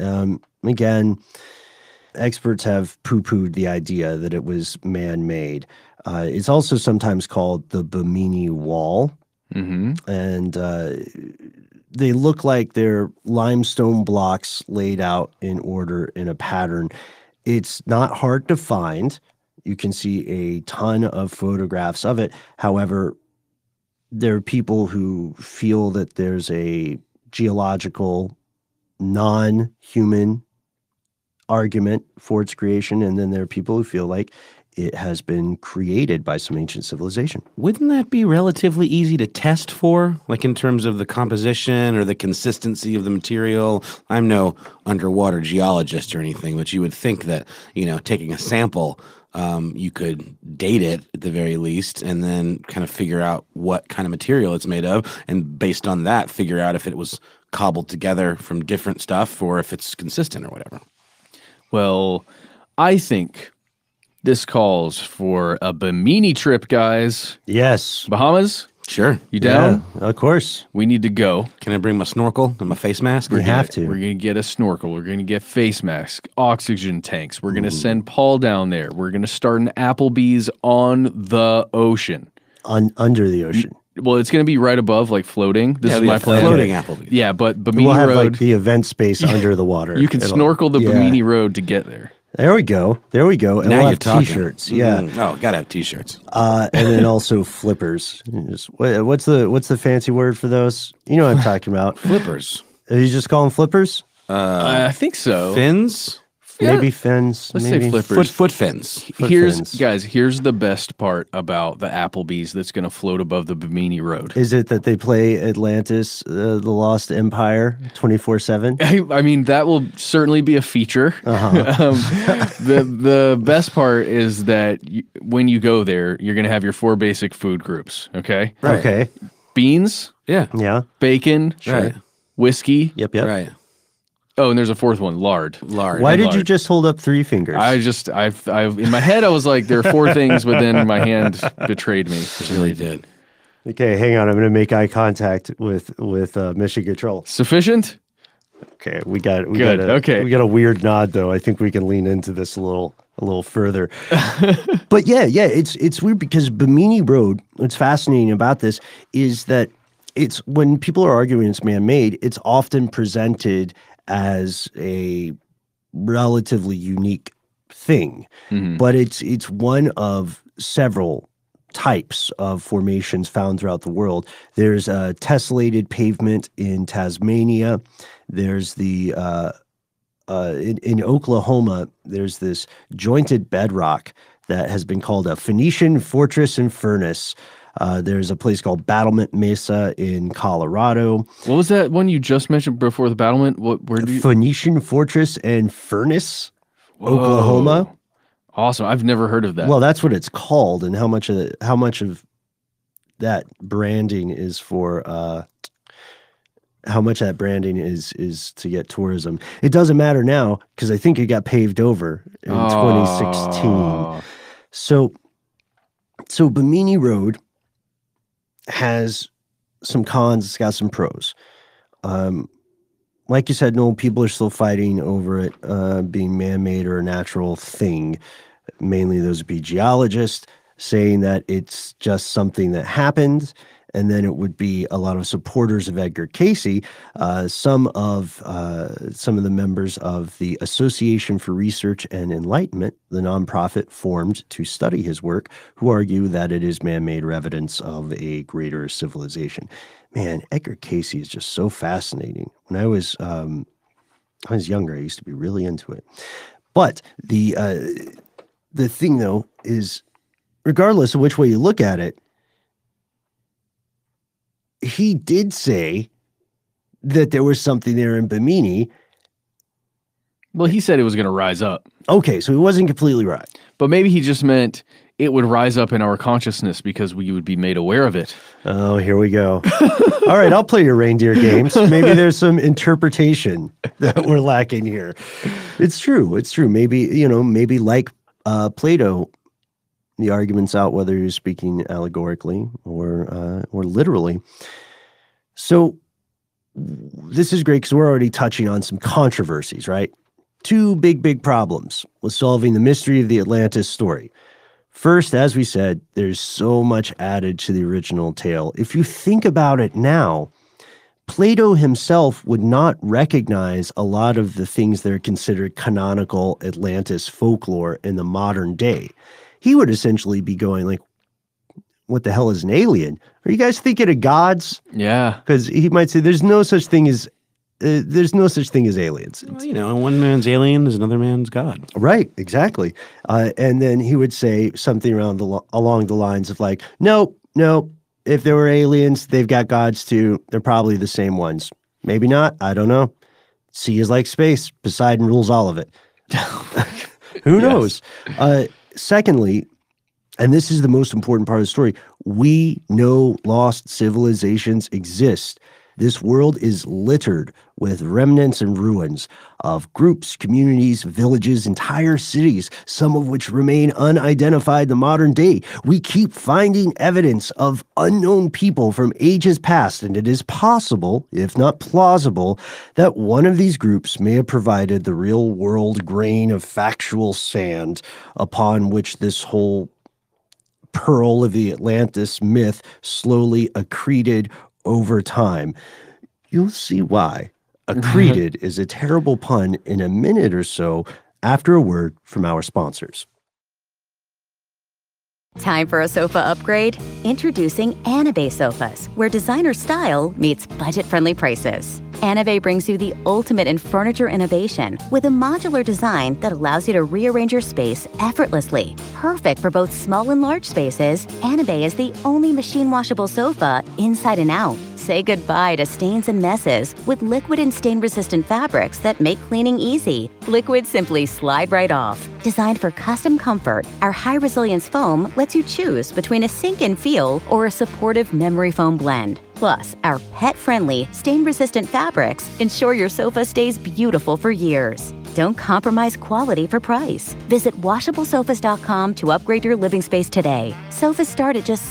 Again, experts have poo-pooed the idea that it was man-made. It's also sometimes called the Bimini Wall. Mm-hmm. And they look like they're limestone blocks laid out in order in a pattern. It's not hard to find. You can see a ton of photographs of it. However, there are people who feel that there's a geological, non-human argument for its creation, and then there are people who feel like it has been created by some ancient civilization. Wouldn't that be relatively easy to test for, like in terms of the composition or the consistency of the material? I'm no underwater geologist or anything, but you would think that, taking a sample, you could date it at the very least and then kind of figure out what kind of material it's made of, and based on that, figure out if it was cobbled together from different stuff or if it's consistent or whatever. Well, I think this calls for a Bimini trip, guys. Yes. Bahamas? Sure. You down? Yeah, of course. We need to go. Can I bring my snorkel and my face mask? We have to. We're going to get a snorkel. We're going to get face mask, oxygen tanks. We're going to send Paul down there. We're going to start an Applebee's on the ocean. Under the ocean. Well, it's going to be right above, like floating. This is my plan. Floating Applebee's. Yeah, but Bimini We'll have Road. like the event space under the water. You can snorkel the Bimini Road to get there. There we go. And Now we'll you're have talking. T-shirts. Yeah. Oh, gotta have T-shirts. And then also flippers. What's the fancy word for those? You know what I'm talking about. Flippers. You just call them flippers? I think so. Fins? Maybe fins. Let's maybe. say flippers. Foot fins. Here's the best part about the Applebee's that's going to float above the Bimini Road. Is it that they play Atlantis, the Lost Empire, 24/7? I mean, that will certainly be a feature. The best part is that when you go there, you're going to have your 4 basic food groups. Okay. Right. Okay. Beans, Yeah. Yeah. bacon, Right. whiskey. Yep. Right. Oh, and there's a 4th one, lard. Lard. Why did you lard. just hold up 3 fingers? I in my head I was like, there are 4 things, but then my hand betrayed me. It really did. Okay, hang on. I'm going to make eye contact with Mission Control. Sufficient? Okay, we got Okay. We got a weird nod though. I think we can lean into this a little further. But yeah, it's weird because Bimini Road, what's fascinating about this is that it's when people are arguing it's man-made, it's often presented as a relatively unique thing. Mm-hmm. But it's one of several types of formations found throughout the world. There's a tessellated pavement in Tasmania. There's the in Oklahoma, there's this jointed bedrock that has been called a Phoenician fortress and furnace. There's a place called Battlement Mesa in Colorado. What was that one you just mentioned before the battlement? Where do you? Phoenician fortress and furnace, Whoa. Oklahoma. Awesome. I've never heard of that. Well, that's what it's called, and how much of that branding is for how much that branding is to get tourism. It doesn't matter now because I think it got paved over in 2016. So Bimini Road has some cons, it's got some pros. Like you said, no, people are still fighting over it being man-made or a natural thing. Mainly those would be geologists saying that it's just something that happened. And then it would be a lot of supporters of Edgar Cayce, some of the members of the Association for Research and Enlightenment, the nonprofit formed to study his work, who argue that it is man-made or evidence of a greater civilization. Man, Edgar Cayce is just so fascinating. When I was younger, I used to be really into it. But the thing, though, is regardless of which way you look at it, he did say that there was something there in Bimini. Well, he said it was going to rise up. Okay, so he wasn't completely right. But maybe he just meant it would rise up in our consciousness because we would be made aware of it. Oh, here we go. All right, I'll play your reindeer games. Maybe there's some interpretation that we're lacking here. It's true. It's true. Maybe like Plato, the argument's out whether you're speaking allegorically or literally. So this is great because we're already touching on some controversies, right? Two big problems with solving the mystery of the Atlantis story. First, as we said, there's so much added to the original tale. If you think about it now, Plato himself would not recognize a lot of the things that are considered canonical Atlantis folklore in the modern day. He would essentially be going like, what the hell is an alien? Are you guys thinking of gods? Yeah. Because he might say there's no such thing as aliens. Well, one man's alien is another man's god. Right, exactly. And then he would say something along the lines of like, nope. If there were aliens, they've got gods too. They're probably the same ones. Maybe not. I don't know. Sea is like space. Poseidon rules all of it. Who knows? Secondly, and this is the most important part of the story, we know lost civilizations exist. This world is littered with remnants and ruins of groups, communities, villages, entire cities, some of which remain unidentified in the modern day. We keep finding evidence of unknown people from ages past, and it is possible, if not plausible, that one of these groups may have provided the real world grain of factual sand upon which this whole pearl of the Atlantis myth slowly accreted over time. You'll see why. Accreted is a terrible pun in a minute or so after a word from our sponsors. Time for a sofa upgrade? Introducing Anabay Sofas, where designer style meets budget-friendly prices. Anabay brings you the ultimate in furniture innovation with a modular design that allows you to rearrange your space effortlessly. Perfect for both small and large spaces, Anabay is the only machine-washable sofa inside and out. Say goodbye to stains and messes with liquid and stain-resistant fabrics that make cleaning easy. Liquids simply slide right off. Designed for custom comfort, our high-resilience foam lets you choose between a sink-in feel or a supportive memory foam blend. Plus, our pet-friendly, stain-resistant fabrics ensure your sofa stays beautiful for years. Don't compromise quality for price. Visit WashableSofas.com to upgrade your living space today. Sofas start at just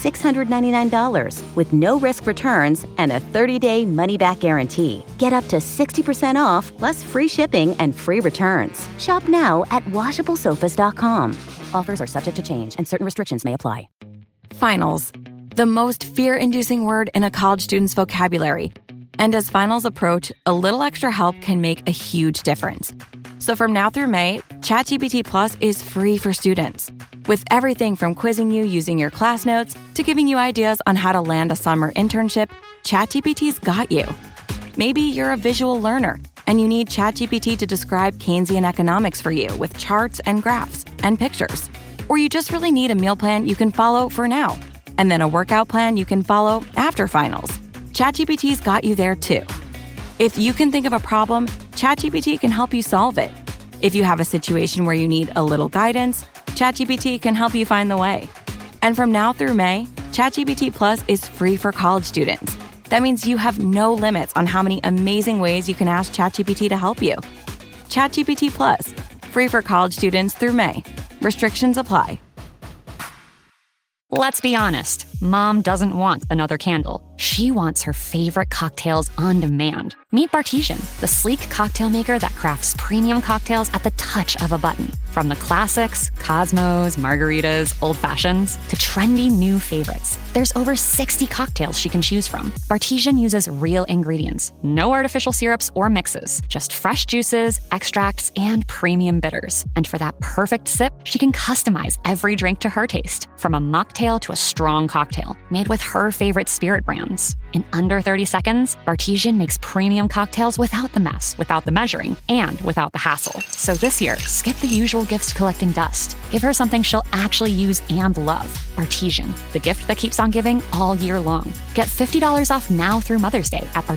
$699 with no risk returns and a 30-day money-back guarantee. Get up to 60% off, plus free shipping and free returns. Shop now at WashableSofas.com. Offers are subject to change and certain restrictions may apply. Finals. The most fear-inducing word in a college student's vocabulary. And as finals approach, a little extra help can make a huge difference. So from now through May, ChatGPT Plus is free for students. With everything from quizzing you using your class notes to giving you ideas on how to land a summer internship, ChatGPT's got you. Maybe you're a visual learner and you need ChatGPT to describe Keynesian economics for you with charts and graphs and pictures. Or you just really need a meal plan you can follow for now, and then a workout plan you can follow after finals. ChatGPT's got you there too. If you can think of a problem, ChatGPT can help you solve it. If you have a situation where you need a little guidance, ChatGPT can help you find the way. And from now through May, ChatGPT Plus is free for college students. That means you have no limits on how many amazing ways you can ask ChatGPT to help you. ChatGPT Plus, free for college students through May. Restrictions apply. Let's be honest, Mom doesn't want another candle. She wants her favorite cocktails on demand. Meet Bartesian, the sleek cocktail maker that crafts premium cocktails at the touch of a button. From the classics, Cosmos, margaritas, old fashions, to trendy new favorites. There's over 60 cocktails she can choose from. Bartesian uses real ingredients, no artificial syrups or mixes, just fresh juices, extracts, and premium bitters. And for that perfect sip, she can customize every drink to her taste, from a mocktail to a strong cocktail, made with her favorite spirit brands. In under 30 seconds, Bartesian makes premium cocktails without the mess, without the measuring, and without the hassle. So this year, skip the usual gifts collecting dust. Give her something she'll actually use and love. Bartesian, the gift that keeps on giving all year long. Get $50 off now through Mother's Day at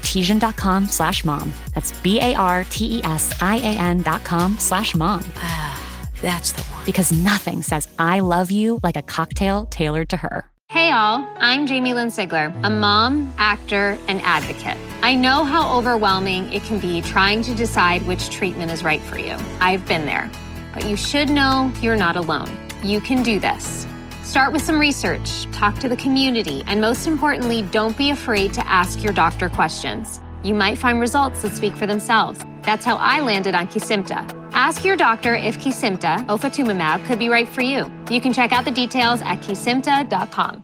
Bartesian.com/mom. That's BARTESIAN.com/mom. That's the one. Because nothing says I love you like a cocktail tailored to her. Hey all, I'm Jamie Lynn Sigler, a mom, actor, and advocate. I know how overwhelming it can be trying to decide which treatment is right for you. I've been there. But you should know you're not alone. You can do this. Start with some research, talk to the community, and most importantly, don't be afraid to ask your doctor questions. You might find results that speak for themselves. That's how I landed on Kesimpta. Ask your doctor if Kesimpta, ofatumumab, could be right for you. You can check out the details at kesimpta.com.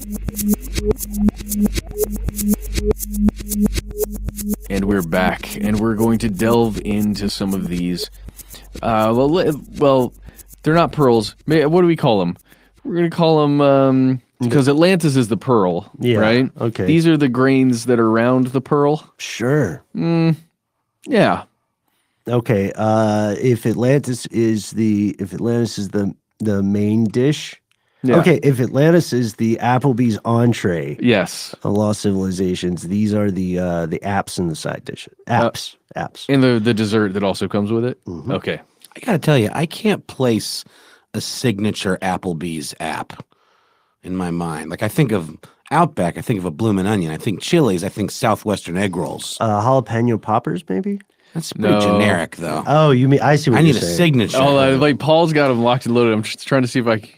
And we're back, and we're going to delve into some of these. Well, they're not pearls. What do we call them? We're going to call them, because Atlantis is the pearl, right? Okay. These are the grains that are around the pearl. Sure. Yeah. Okay. If Atlantis is the main dish. Yeah. Okay. If Atlantis is the Applebee's entree. Yes. Of Lost Civilizations, these are the apps and the side dishes. Apps. And the dessert that also comes with it. Mm-hmm. Okay. I gotta tell you, I can't place a signature Applebee's app in my mind. Like I think of Outback, I think of a Bloomin' Onion. I think Chili's, I think Southwestern egg rolls. Jalapeno poppers, maybe. That's pretty generic, though. Oh, you mean I see what I you're need a saying. signature. Oh, like Paul's got them locked and loaded. I'm just trying to see if I.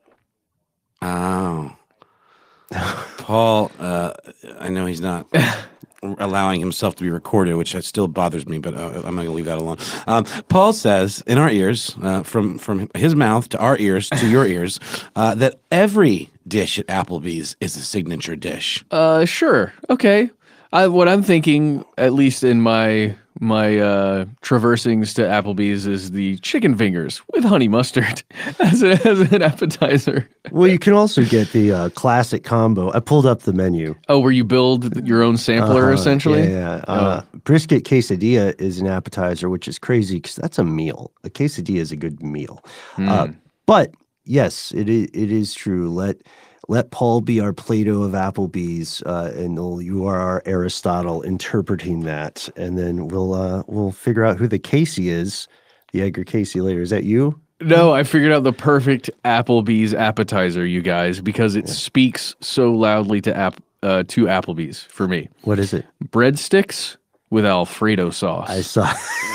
Oh, Paul. I know he's not allowing himself to be recorded, which still bothers me, but I'm not going to leave that alone. Paul says in our ears, from his mouth to our ears to your ears, that every dish at Applebee's is a signature dish. Sure. Okay. What I'm thinking, at least in my traversing's to Applebee's, is the chicken fingers with honey mustard as an appetizer. Well, you can also get the classic combo. I pulled up the menu. Oh, where you build your own sampler, essentially? Yeah. Brisket quesadilla is an appetizer, which is crazy because that's a meal. A quesadilla is a good meal. But yes, it is true. Let Paul be our Plato of Applebee's, and you are our Aristotle interpreting that, and then we'll figure out who the Casey is, the Edgar Casey later. Is that you? No, I figured out the perfect Applebee's appetizer, you guys, because it speaks so loudly to Applebee's for me. What is it? Breadsticks with Alfredo sauce. I saw.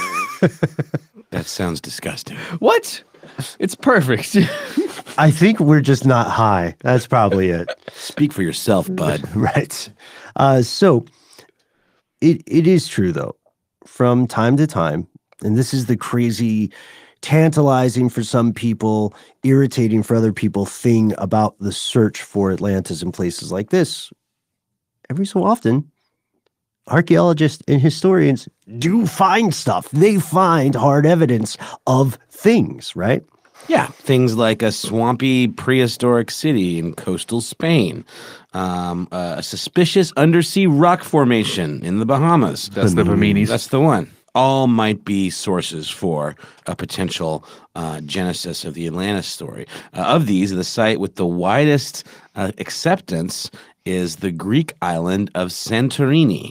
That sounds disgusting. What? It's perfect. I think we're just not high. That's probably it. Speak for yourself, bud. Right. So it is true, though, from time to time, and this is the crazy, tantalizing for some people, irritating for other people thing about the search for Atlantis in places like this. Every so often, archaeologists and historians do find stuff. They find hard evidence of things, right? Yeah, things like a swampy prehistoric city in coastal Spain, a suspicious undersea rock formation in the Bahamas. That's the Baminis. That's the one. All might be sources for a potential genesis of the Atlantis story. Of these, the site with the widest acceptance is the Greek island of Santorini.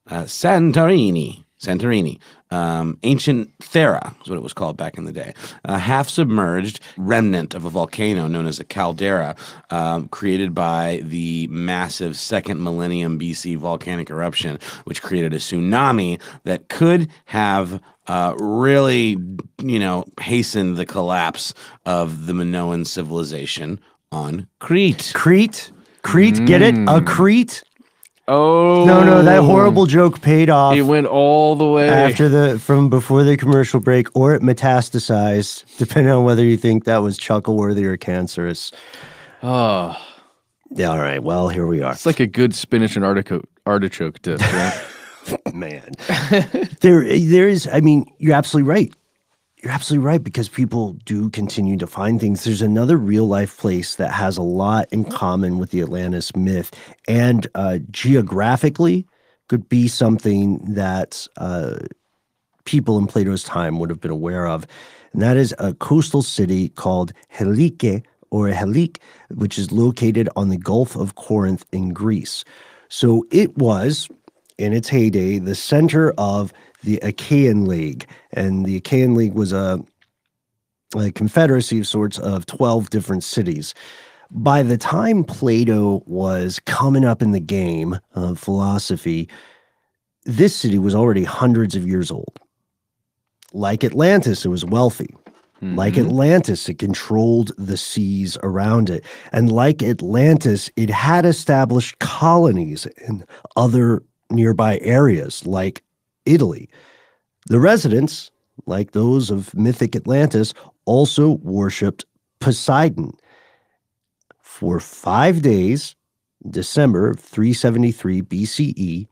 Ancient Thera is what it was called back in the day. A half-submerged remnant of a volcano known as a caldera, created by the massive second millennium BC volcanic eruption, which created a tsunami that could have really, hastened the collapse of the Minoan civilization on Crete. Crete? Get it? A Crete? Oh no! That horrible joke paid off. It went all the way from before the commercial break, or it metastasized, depending on whether you think that was chuckle-worthy or cancerous. Oh, yeah. All right. Well, here we are. It's like a good spinach and artichoke dip. Right? Man, there is. I mean, you're absolutely right. You're absolutely right, because people do continue to find things. There's another real life place that has a lot in common with the Atlantis myth, and geographically could be something that people in Plato's time would have been aware of. And that is a coastal city called Helike, which is located on the Gulf of Corinth in Greece. So it was, in its heyday, the center of the Achaean League. And the Achaean League was a a confederacy of sorts of 12 different cities. By the time Plato was coming up in the game of philosophy, this city was already hundreds of years old. Like Atlantis, it was wealthy. Like Atlantis, it controlled the seas around it. And like Atlantis, it had established colonies in other nearby areas, like Italy. The residents, like those of mythic Atlantis, also worshipped Poseidon. For 5 days, December of 373 BCE,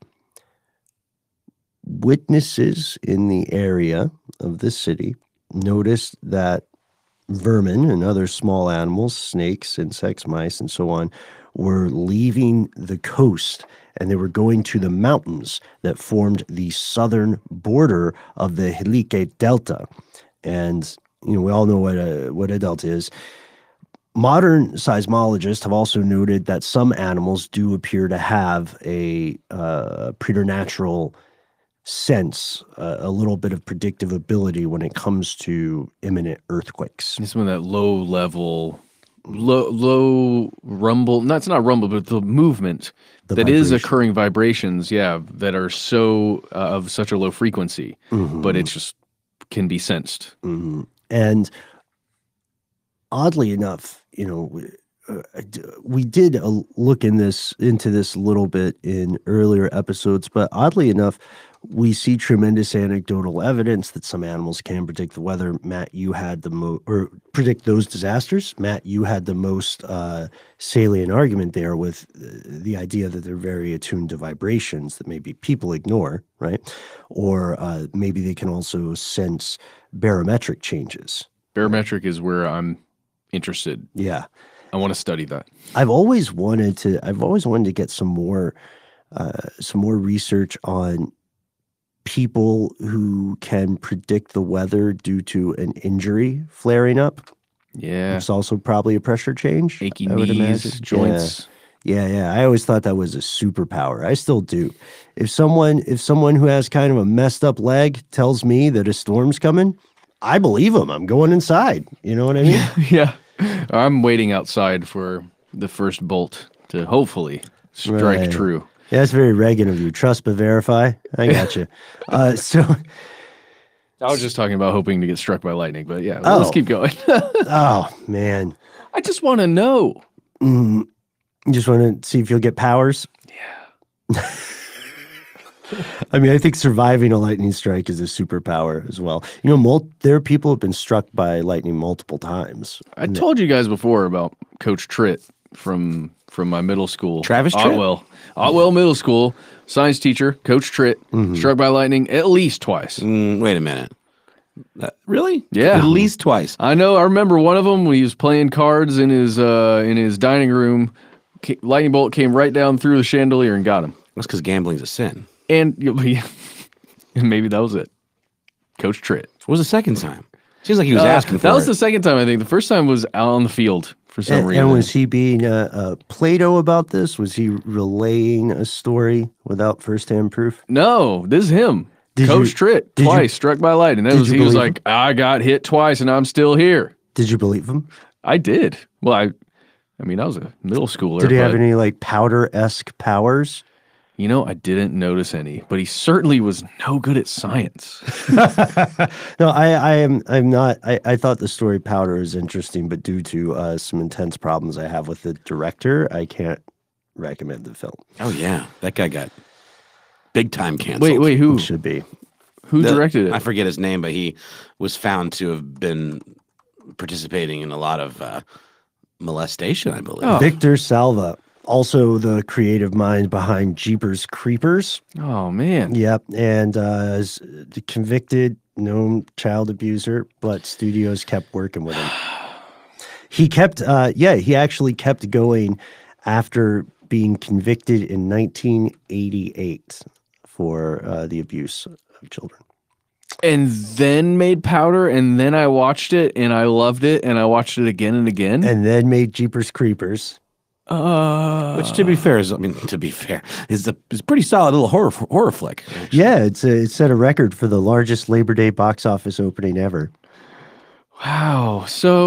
witnesses in the area of this city noticed that vermin and other small animals, snakes, insects, mice, and so on, were leaving the coast, and they were going to the mountains that formed the southern border of the Helike Delta. And we all know what a delta is. Modern seismologists have also noted that some animals do appear to have a preternatural sense, a little bit of predictive ability when it comes to imminent earthquakes. And some of that low rumble, it's not rumble, but the movement is occurring vibrations, that are so of such a low frequency, but it just can be sensed. And oddly enough, we did look into this a little bit in earlier episodes, but oddly enough, we see tremendous anecdotal evidence that some animals can predict the weather. Matt, you had or predict those disasters. Matt, you had the most salient argument there with the idea that they're very attuned to vibrations that maybe people ignore, right? Or maybe they can also sense barometric changes. Barometric is where I'm interested. Yeah. I want to study that. I've always wanted to get some more research on people who can predict the weather due to an injury flaring up. Yeah. It's also probably a pressure change. Achy knees, joints. Yeah. I always thought that was a superpower. I still do. If someone who has kind of a messed up leg tells me that a storm's coming, I believe them. I'm going inside. You know what I mean? Yeah. I'm waiting outside for the first bolt to hopefully strike true. Yeah, that's very Reagan of you. Trust but verify. I got you. So I was just talking about hoping to get struck by lightning, but yeah, let's keep going. Oh, man. I just want to know. You just want to see if you'll get powers? Yeah. I mean, I think surviving a lightning strike is a superpower as well. There are people who have been struck by lightning multiple times. I told you guys before about Coach Tritt from my middle school. Travis Tritt? Otwell Middle School, science teacher, Coach Tritt, struck by lightning at least twice. Wait a minute. Really? Yeah. At least twice. I know. I remember one of them when he was playing cards in his dining room. Lightning bolt came right down through the chandelier and got him. That's because gambling's a sin. And maybe that was it. Coach Tritt. What was the second time? Seems like he was asking for That was it. the second time, I think. The first time was out on the field for some reason. And was he being Plato about this? Was he relaying a story without firsthand proof? No, this is him. Coach Tritt, twice struck by lightning. He was like, I got hit twice and I'm still here. Did you believe him? I did. Well, I mean, I was a middle schooler. Did he have any like powder-esque powers? I didn't notice any, but he certainly was no good at science. No, I'm not. I thought the story Powder is interesting, but due to some intense problems I have with the director, I can't recommend the film. Oh, yeah. That guy got big time canceled. Wait, who? It should be. Who directed it? I forget his name, but he was found to have been participating in a lot of molestation, I believe. Oh. Victor Salva. Also the creative mind behind Jeepers Creepers. Oh, man. Yep. And is the convicted, known child abuser, but studios kept working with him. He actually kept going after being convicted in 1988 for the abuse of children. And then made Powder, and then I watched it, and I loved it, and I watched it again and again. And then made Jeepers Creepers. Which, to be fair, is a pretty solid little horror flick. Actually. Yeah, it set a record for the largest Labor Day box office opening ever. Wow.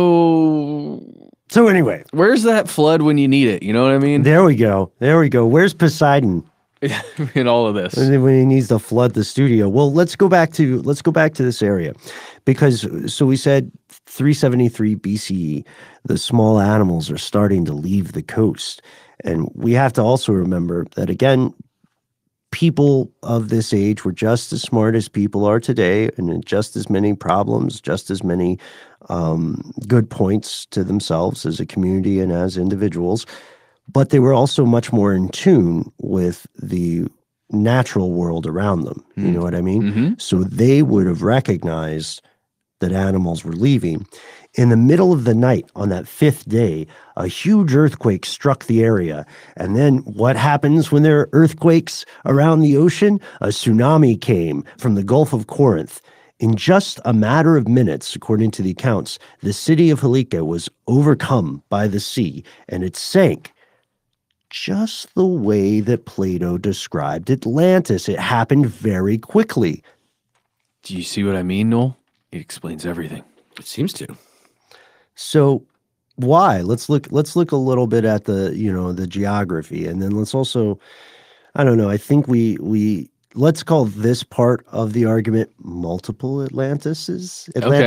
So So anyway, where's that flood when you need it? You know what I mean? there we go. There we go. Where's Poseidon In all of this. when he needs to flood the studio? Well, let's go back to this area, because so we said 373 BCE, the small animals are starting to leave the coast, and we have to also remember that again, people of this age were just as smart as people are today, and had just as many problems, just as many good points to themselves as a community and as individuals. But they were also much more in tune with the natural world around them. You know what I mean? Mm-hmm. So they would have recognized that animals were leaving. In the middle of the night on that fifth day, a huge earthquake struck the area. And then what happens when there are earthquakes around the ocean? A tsunami came from the Gulf of Corinth. In just a matter of minutes, according to the accounts, the city of Helike was overcome by the sea, and it sank just the way that Plato described Atlantis. It happened very quickly. Do you see what I mean, Noel? It explains everything. It seems to. So why? Let's look a little bit at the geography, and then let's also, I don't know, I think we let's call this part of the argument multiple Atlantises.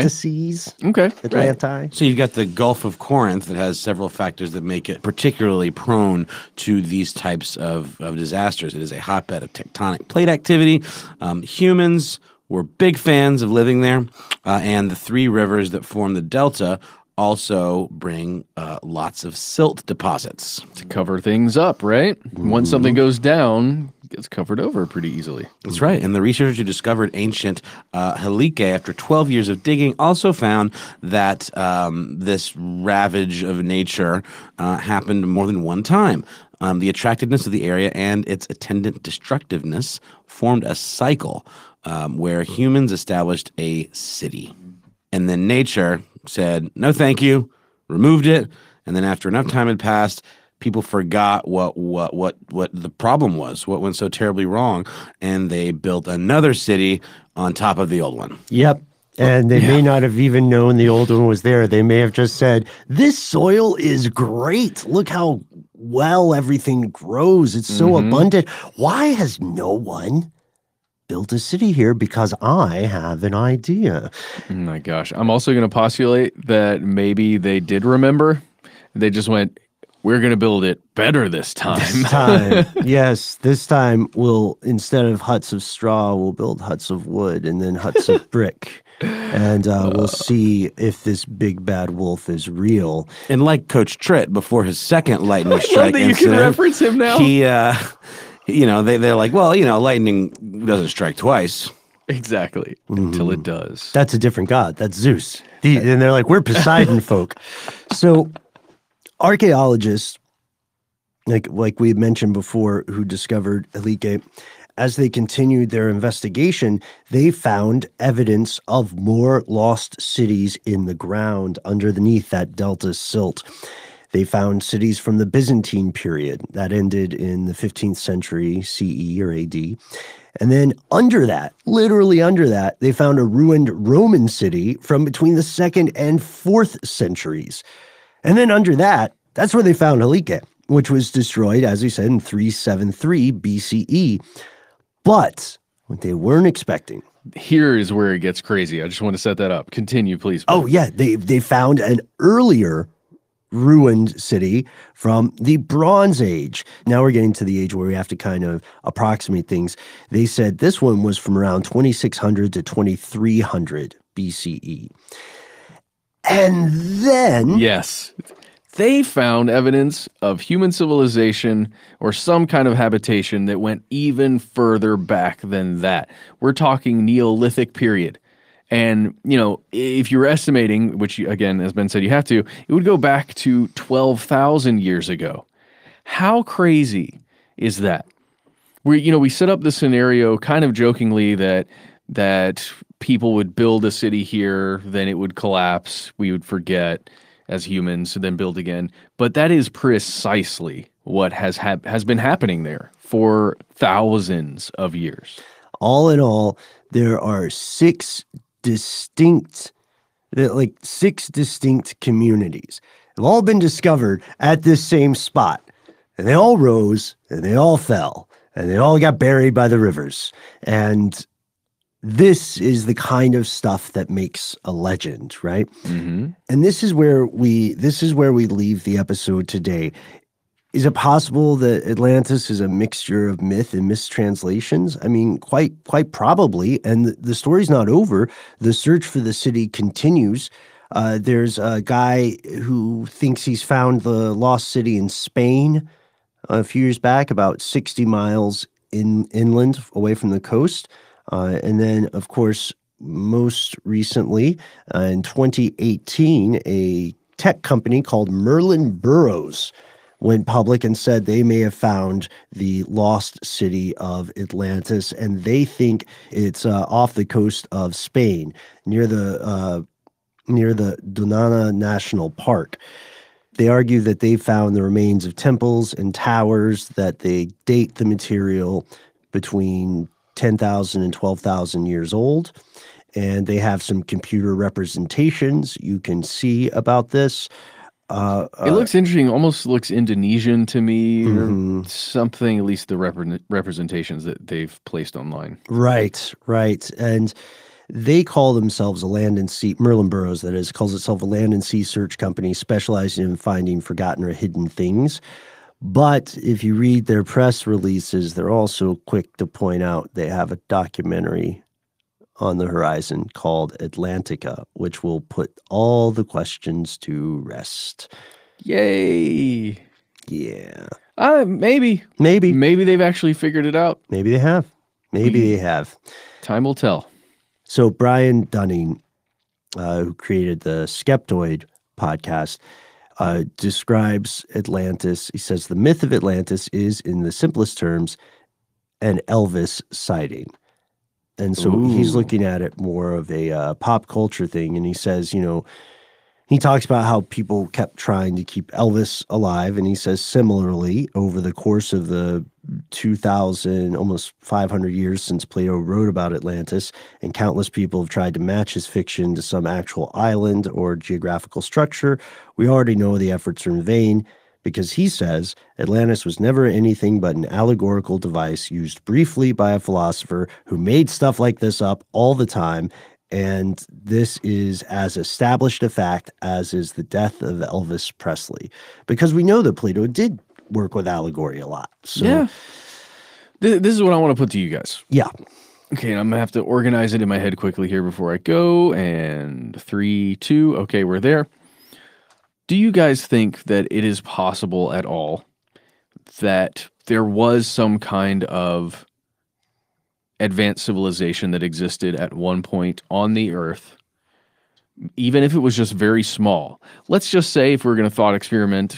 Okay. Atlanti. So you've got the Gulf of Corinth that has several factors that make it particularly prone to these types of disasters. It is a hotbed of tectonic plate activity. Humans were big fans of living there, and the three rivers that form the delta also bring lots of silt deposits. To cover things up, right? Once something goes down, it gets covered over pretty easily. That's right. And the researchers who discovered ancient Helike after 12 years of digging also found that this ravage of nature happened more than one time. The attractiveness of the area and its attendant destructiveness formed a cycle where humans established a city. And then nature said, no, thank you, removed it. And then after enough time had passed, people forgot what the problem was, what went so terribly wrong. And they built another city on top of the old one. Yep. And they may not have even known the old one was there. They may have just said, this soil is great. Look how well everything grows. It's so abundant. Why has no one built a city here? Because I have an idea. Oh my gosh. I'm also going to postulate that maybe they did remember. They just went, we're going to build it better this time. Yes, this time we'll, instead of huts of straw, we'll build huts of wood and then huts of brick. And we'll see if this big bad wolf is real. And like Coach Tritt, before his second lightning strike that you incident, can reference him now. He, they're like, well, lightning doesn't strike twice. Exactly. Until it does. That's a different god. That's Zeus. And they're like, we're Poseidon folk. So archaeologists, like we had mentioned before, who discovered Helike, as they continued their investigation, they found evidence of more lost cities in the ground underneath that delta silt. They found cities from the Byzantine period that ended in the 15th century CE or AD. And then under that, literally under that, they found a ruined Roman city from between the 2nd and 4th centuries. And then under that, that's where they found Helike, which was destroyed, as we said, in 373 BCE. But what they weren't expecting. Here is where it gets crazy. I just want to set that up. Continue, please. Oh, yeah. They found an earlier ruined city from the Bronze Age. Now we're getting to the age where we have to kind of approximate things. They said this one was from around 2600 to 2300 BCE. And then... Yes. They found evidence of human civilization or some kind of habitation that went even further back than that. We're talking Neolithic period. And, if you're estimating, which, again, as Ben said, you have to, it would go back to 12,000 years ago. How crazy is that? We set up the scenario kind of jokingly that people would build a city here, then it would collapse, we would forget as humans, then build again. But that is precisely what has been happening there for thousands of years. All in all, there are 6 distinct Like 6 distinct communities have all been discovered at this same spot. And they all rose, and they all fell, and they all got buried by the rivers. And this is the kind of stuff that makes a legend, right? Mm-hmm. And this is where we leave the episode today. Is it possible that Atlantis is a mixture of myth and mistranslations? I mean, quite probably. And the story's not over. The search for the city continues. There's a guy who thinks he's found the lost city in Spain a few years back, about 60 miles inland away from the coast. And then, of course, most recently, in 2018, a tech company called Merlin Burroughs went public and said they may have found the lost city of Atlantis, and they think it's off the coast of Spain, near the Doñana National Park. They argue that they found the remains of temples and towers, that they date the material between 10,000 and 12,000 years old. And they have some computer representations you can see about this. It looks interesting, almost looks Indonesian to me, Mhm. or something, at least the representations that they've placed online. Right. And they call themselves a land and sea, Merlin Burroughs, that is, calls itself a land and sea search company specializing in finding forgotten or hidden things. But if you read their press releases, they're also quick to point out they have a documentary on the horizon called Atlantica, which will put all the questions to rest. Yay! Yeah. Maybe they've actually figured it out. Maybe they have. They have. Time will tell. So Brian Dunning, who created the Skeptoid podcast, describes Atlantis. He says the myth of Atlantis is, in the simplest terms, an Elvis sighting. And so he's looking at it more of a pop culture thing. And he says, he talks about how people kept trying to keep Elvis alive. And he says, similarly, over the course of the 2,000, almost 500 years since Plato wrote about Atlantis, and countless people have tried to match his fiction to some actual island or geographical structure, we already know the efforts are in vain, because he says Atlantis was never anything but an allegorical device used briefly by a philosopher who made stuff like this up all the time. And this is as established a fact as is the death of Elvis Presley, because we know that Plato did work with allegory a lot. So, yeah. This is what I want to put to you guys. Yeah. Okay, I'm going to have to organize it in my head quickly here before I go. And 3, 2, okay, we're there. Do you guys think that it is possible at all that there was some kind of advanced civilization that existed at one point on the Earth, even if it was just very small? Let's just say, if we're going to thought experiment,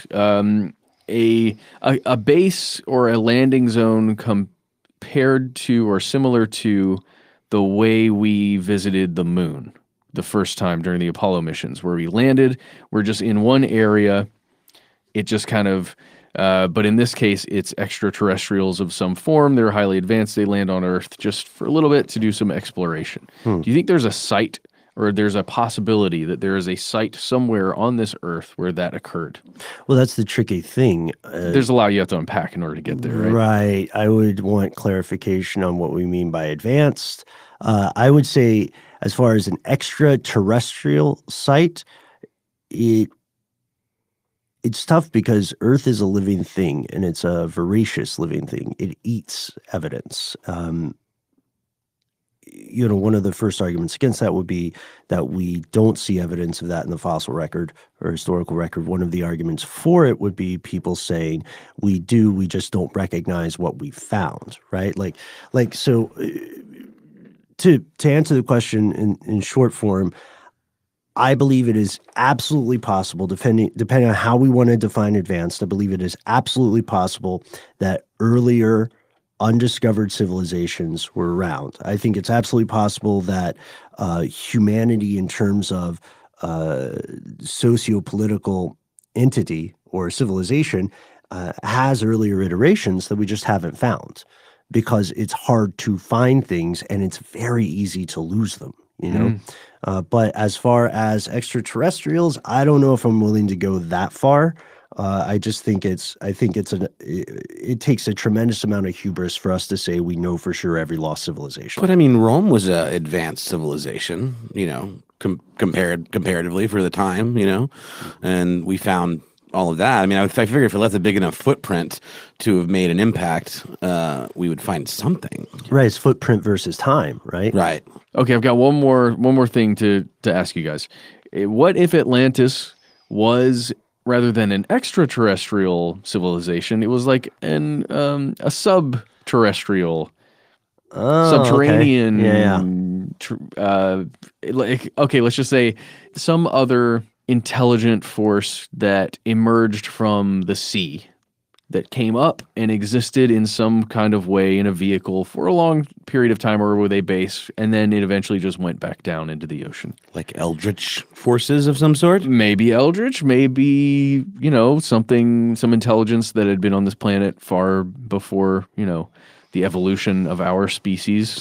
a base or a landing zone compared to or similar to the way we visited the moon the first time during the Apollo missions, where we landed, we're just in one area. It just kind of, but in this case, it's extraterrestrials of some form. They're highly advanced. They land on Earth just for a little bit to do some exploration. Do you think there's a site, or there's a possibility that there is a site somewhere on this Earth where that occurred? Well, that's the tricky thing. There's a lot you have to unpack in order to get there, right? Right. I would want clarification on what we mean by advanced. I would say, as far as an extraterrestrial site, it's tough because Earth is a living thing, and it's a voracious living thing. It eats evidence. One of the first arguments against that would be that we don't see evidence of that in the fossil record or historical record. One of the arguments for it would be people saying we do, we just don't recognize what we found, right? So to answer the question in short form, I believe it is absolutely possible, depending on how we want to define advanced, I believe it is absolutely possible that earlier undiscovered civilizations were around. I think it's absolutely possible that humanity, in terms of socio-political entity or civilization, has earlier iterations that we just haven't found, because it's hard to find things and it's very easy to lose them. you know. But as far as extraterrestrials, I don't know if I'm willing to go that far. I just think it takes a tremendous amount of hubris for us to say we know for sure every lost civilization. But I mean, Rome was a advanced civilization, you know, comparatively for the time, you know, and we found all of that. I mean, I figure if it left a big enough footprint to have made an impact, we would find something. Right, it's footprint versus time, right? Right. Okay, I've got one more thing to ask you guys. What if Atlantis was, rather than an extraterrestrial civilization, it was like a subterrestrial, subterranean. Okay, let's just say some other intelligent force that emerged from the sea, that came up and existed in some kind of way in a vehicle for a long period of time, or with a base, and then it eventually just went back down into the ocean. Like eldritch forces of some sort? Maybe eldritch, maybe, you know, some intelligence that had been on this planet far before, you know, the evolution of our species.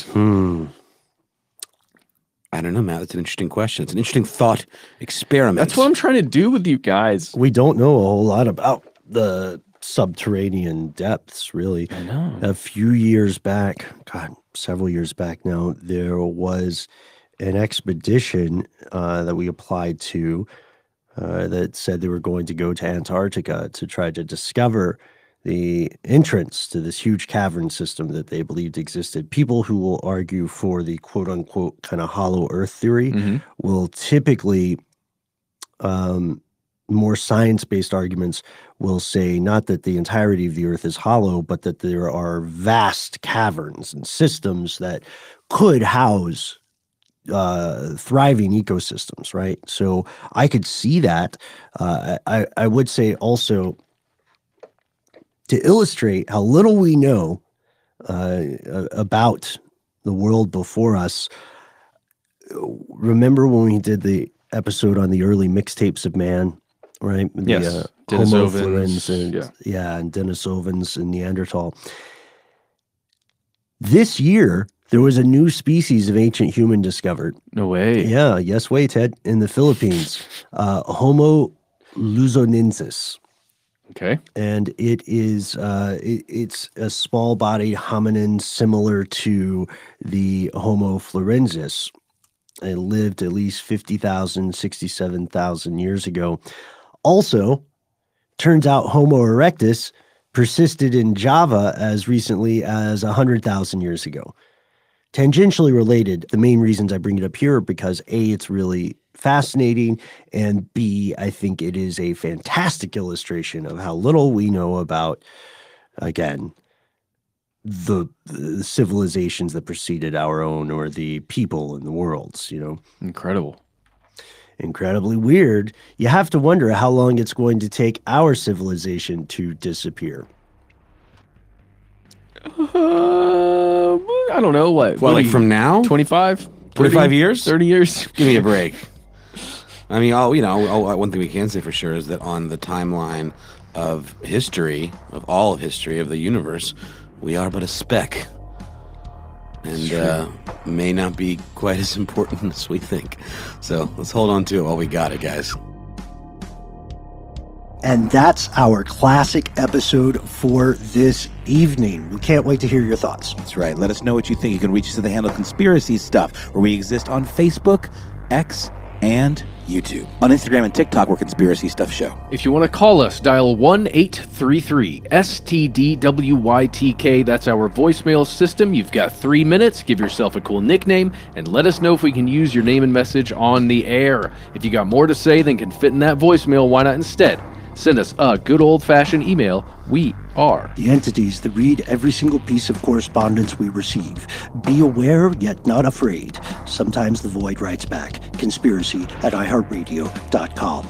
I don't know, Matt. That's an interesting question. It's an interesting thought experiment. That's what I'm trying to do with you guys. We don't know a whole lot about the subterranean depths, really. I know. A few years back, several years back now, there was an expedition that we applied to that said they were going to go to Antarctica to try to discover the entrance to this huge cavern system that they believed existed. People who will argue for the quote-unquote kind of hollow earth theory will typically, more science-based arguments will say not that the entirety of the earth is hollow, but that there are vast caverns and systems that could house thriving ecosystems, right? So I could see that. I would say also, to illustrate how little we know about the world before us, remember when we did the episode on the early mixtapes of man, right? Yes. Homo Denisovans, florens and Denisovans and Neanderthal. This year, there was a new species of ancient human discovered. No way. Yeah, yes way, Ted, in the Philippines. Homo luzonensis. Okay. And it is it's a small-bodied hominin similar to the Homo florensis. It lived at least 50,000, 67,000 years ago. Also, turns out Homo erectus persisted in Java as recently as 100,000 years ago. Tangentially related, the main reasons I bring it up here are because A, it's really fascinating, and B, I think it is a fantastic illustration of how little we know about, again, the civilizations that preceded our own, or the people in the worlds, you know. Incredible. Incredibly weird. You have to wonder how long it's going to take our civilization to disappear. I don't know. What Well, like from now? 25? 25 years? 30 years? Give me a break. I mean, one thing we can say for sure is that on the timeline of history, of all of history, of the universe, we are but a speck. And may not be quite as important as we think. So let's hold on to it while we got it, guys. And that's our classic episode for this evening. We can't wait to hear your thoughts. That's right. Let us know what you think. You can reach us at the handle Conspiracy Stuff, where we exist on Facebook, X, and YouTube. On Instagram and TikTok, we're Conspiracy Stuff Show. If you want to call us, dial 1-833-STDWYTK. That's our voicemail system. You've got 3 minutes. Give yourself a cool nickname and let us know if we can use your name and message on the air. If you got more to say than can fit in that voicemail, why not instead send us a good old-fashioned email? We are the entities that read every single piece of correspondence we receive. Be aware, yet not afraid. Sometimes the void writes back. Conspiracy@iHeartRadio.com.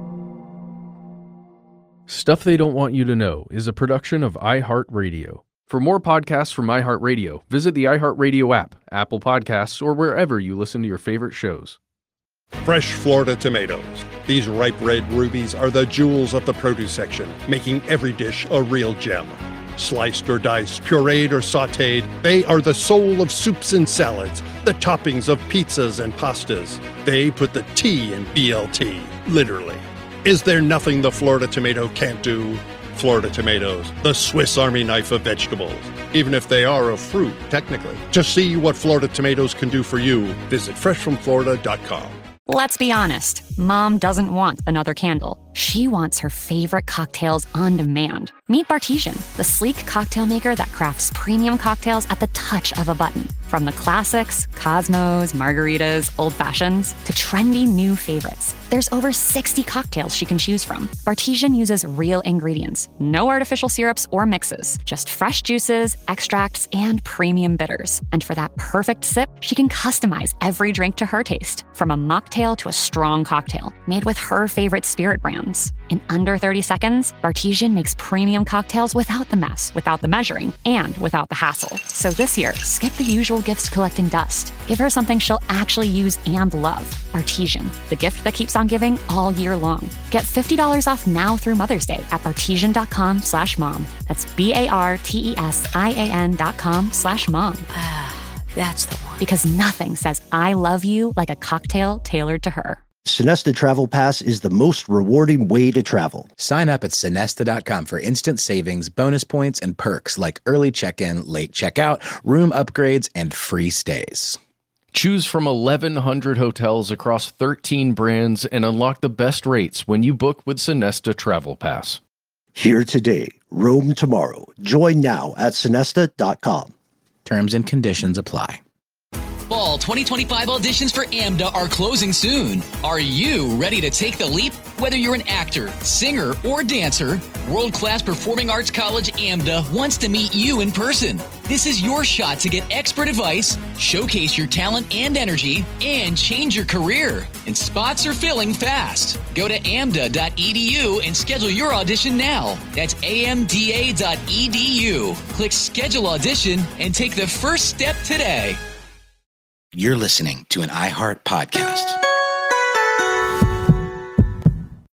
Stuff They Don't Want You to Know is a production of iHeartRadio. For more podcasts from iHeartRadio, visit the iHeartRadio app, Apple Podcasts, or wherever you listen to your favorite shows. Fresh Florida tomatoes. These ripe red rubies are the jewels of the produce section, making every dish a real gem. Sliced or diced, pureed or sautéed, they are the soul of soups and salads, the toppings of pizzas and pastas. They put the T in BLT, literally. Is there nothing the Florida tomato can't do? Florida tomatoes, the Swiss Army knife of vegetables. Even if they are a fruit, technically. To see what Florida tomatoes can do for you, visit freshfromflorida.com. Let's be honest, Mom doesn't want another candle. She wants her favorite cocktails on demand. Meet Bartesian, the sleek cocktail maker that crafts premium cocktails at the touch of a button. From the classics, Cosmos, margaritas, old fashions, to trendy new favorites. There's over 60 cocktails she can choose from. Bartesian uses real ingredients, no artificial syrups or mixes, just fresh juices, extracts, and premium bitters. And for that perfect sip, she can customize every drink to her taste, from a mocktail to a strong cocktail, made with her favorite spirit brands. In under 30 seconds, Bartesian makes premium cocktails without the mess, without the measuring, and without the hassle. So this year, skip the usual gifts collecting dust. Give her something she'll actually use and love. Bartesian, the gift that keeps on giving all year long. Get $50 off now through Mother's Day at Bartesian.com/mom. That's BARTESIAN.com/mom. That's the one. Because nothing says I love you like a cocktail tailored to her. Sonesta Travel Pass is the most rewarding way to travel. Sign up at Sonesta.com for instant savings, bonus points, and perks like early check-in, late checkout, room upgrades, and free stays. Choose from 1,100 hotels across 13 brands and unlock the best rates when you book with Sonesta Travel Pass. Here today, roam tomorrow. Join now at Sonesta.com. Terms and conditions apply. Fall 2025 auditions for AMDA are closing soon. Are you ready to take the leap? Whether you're an actor, singer, or dancer, World Class Performing Arts College AMDA wants to meet you in person. This is your shot to get expert advice, showcase your talent and energy, and change your career. And spots are filling fast. Go to amda.edu and schedule your audition now. That's amda.edu. Click Schedule Audition and take the first step today. You're listening to an iHeart podcast.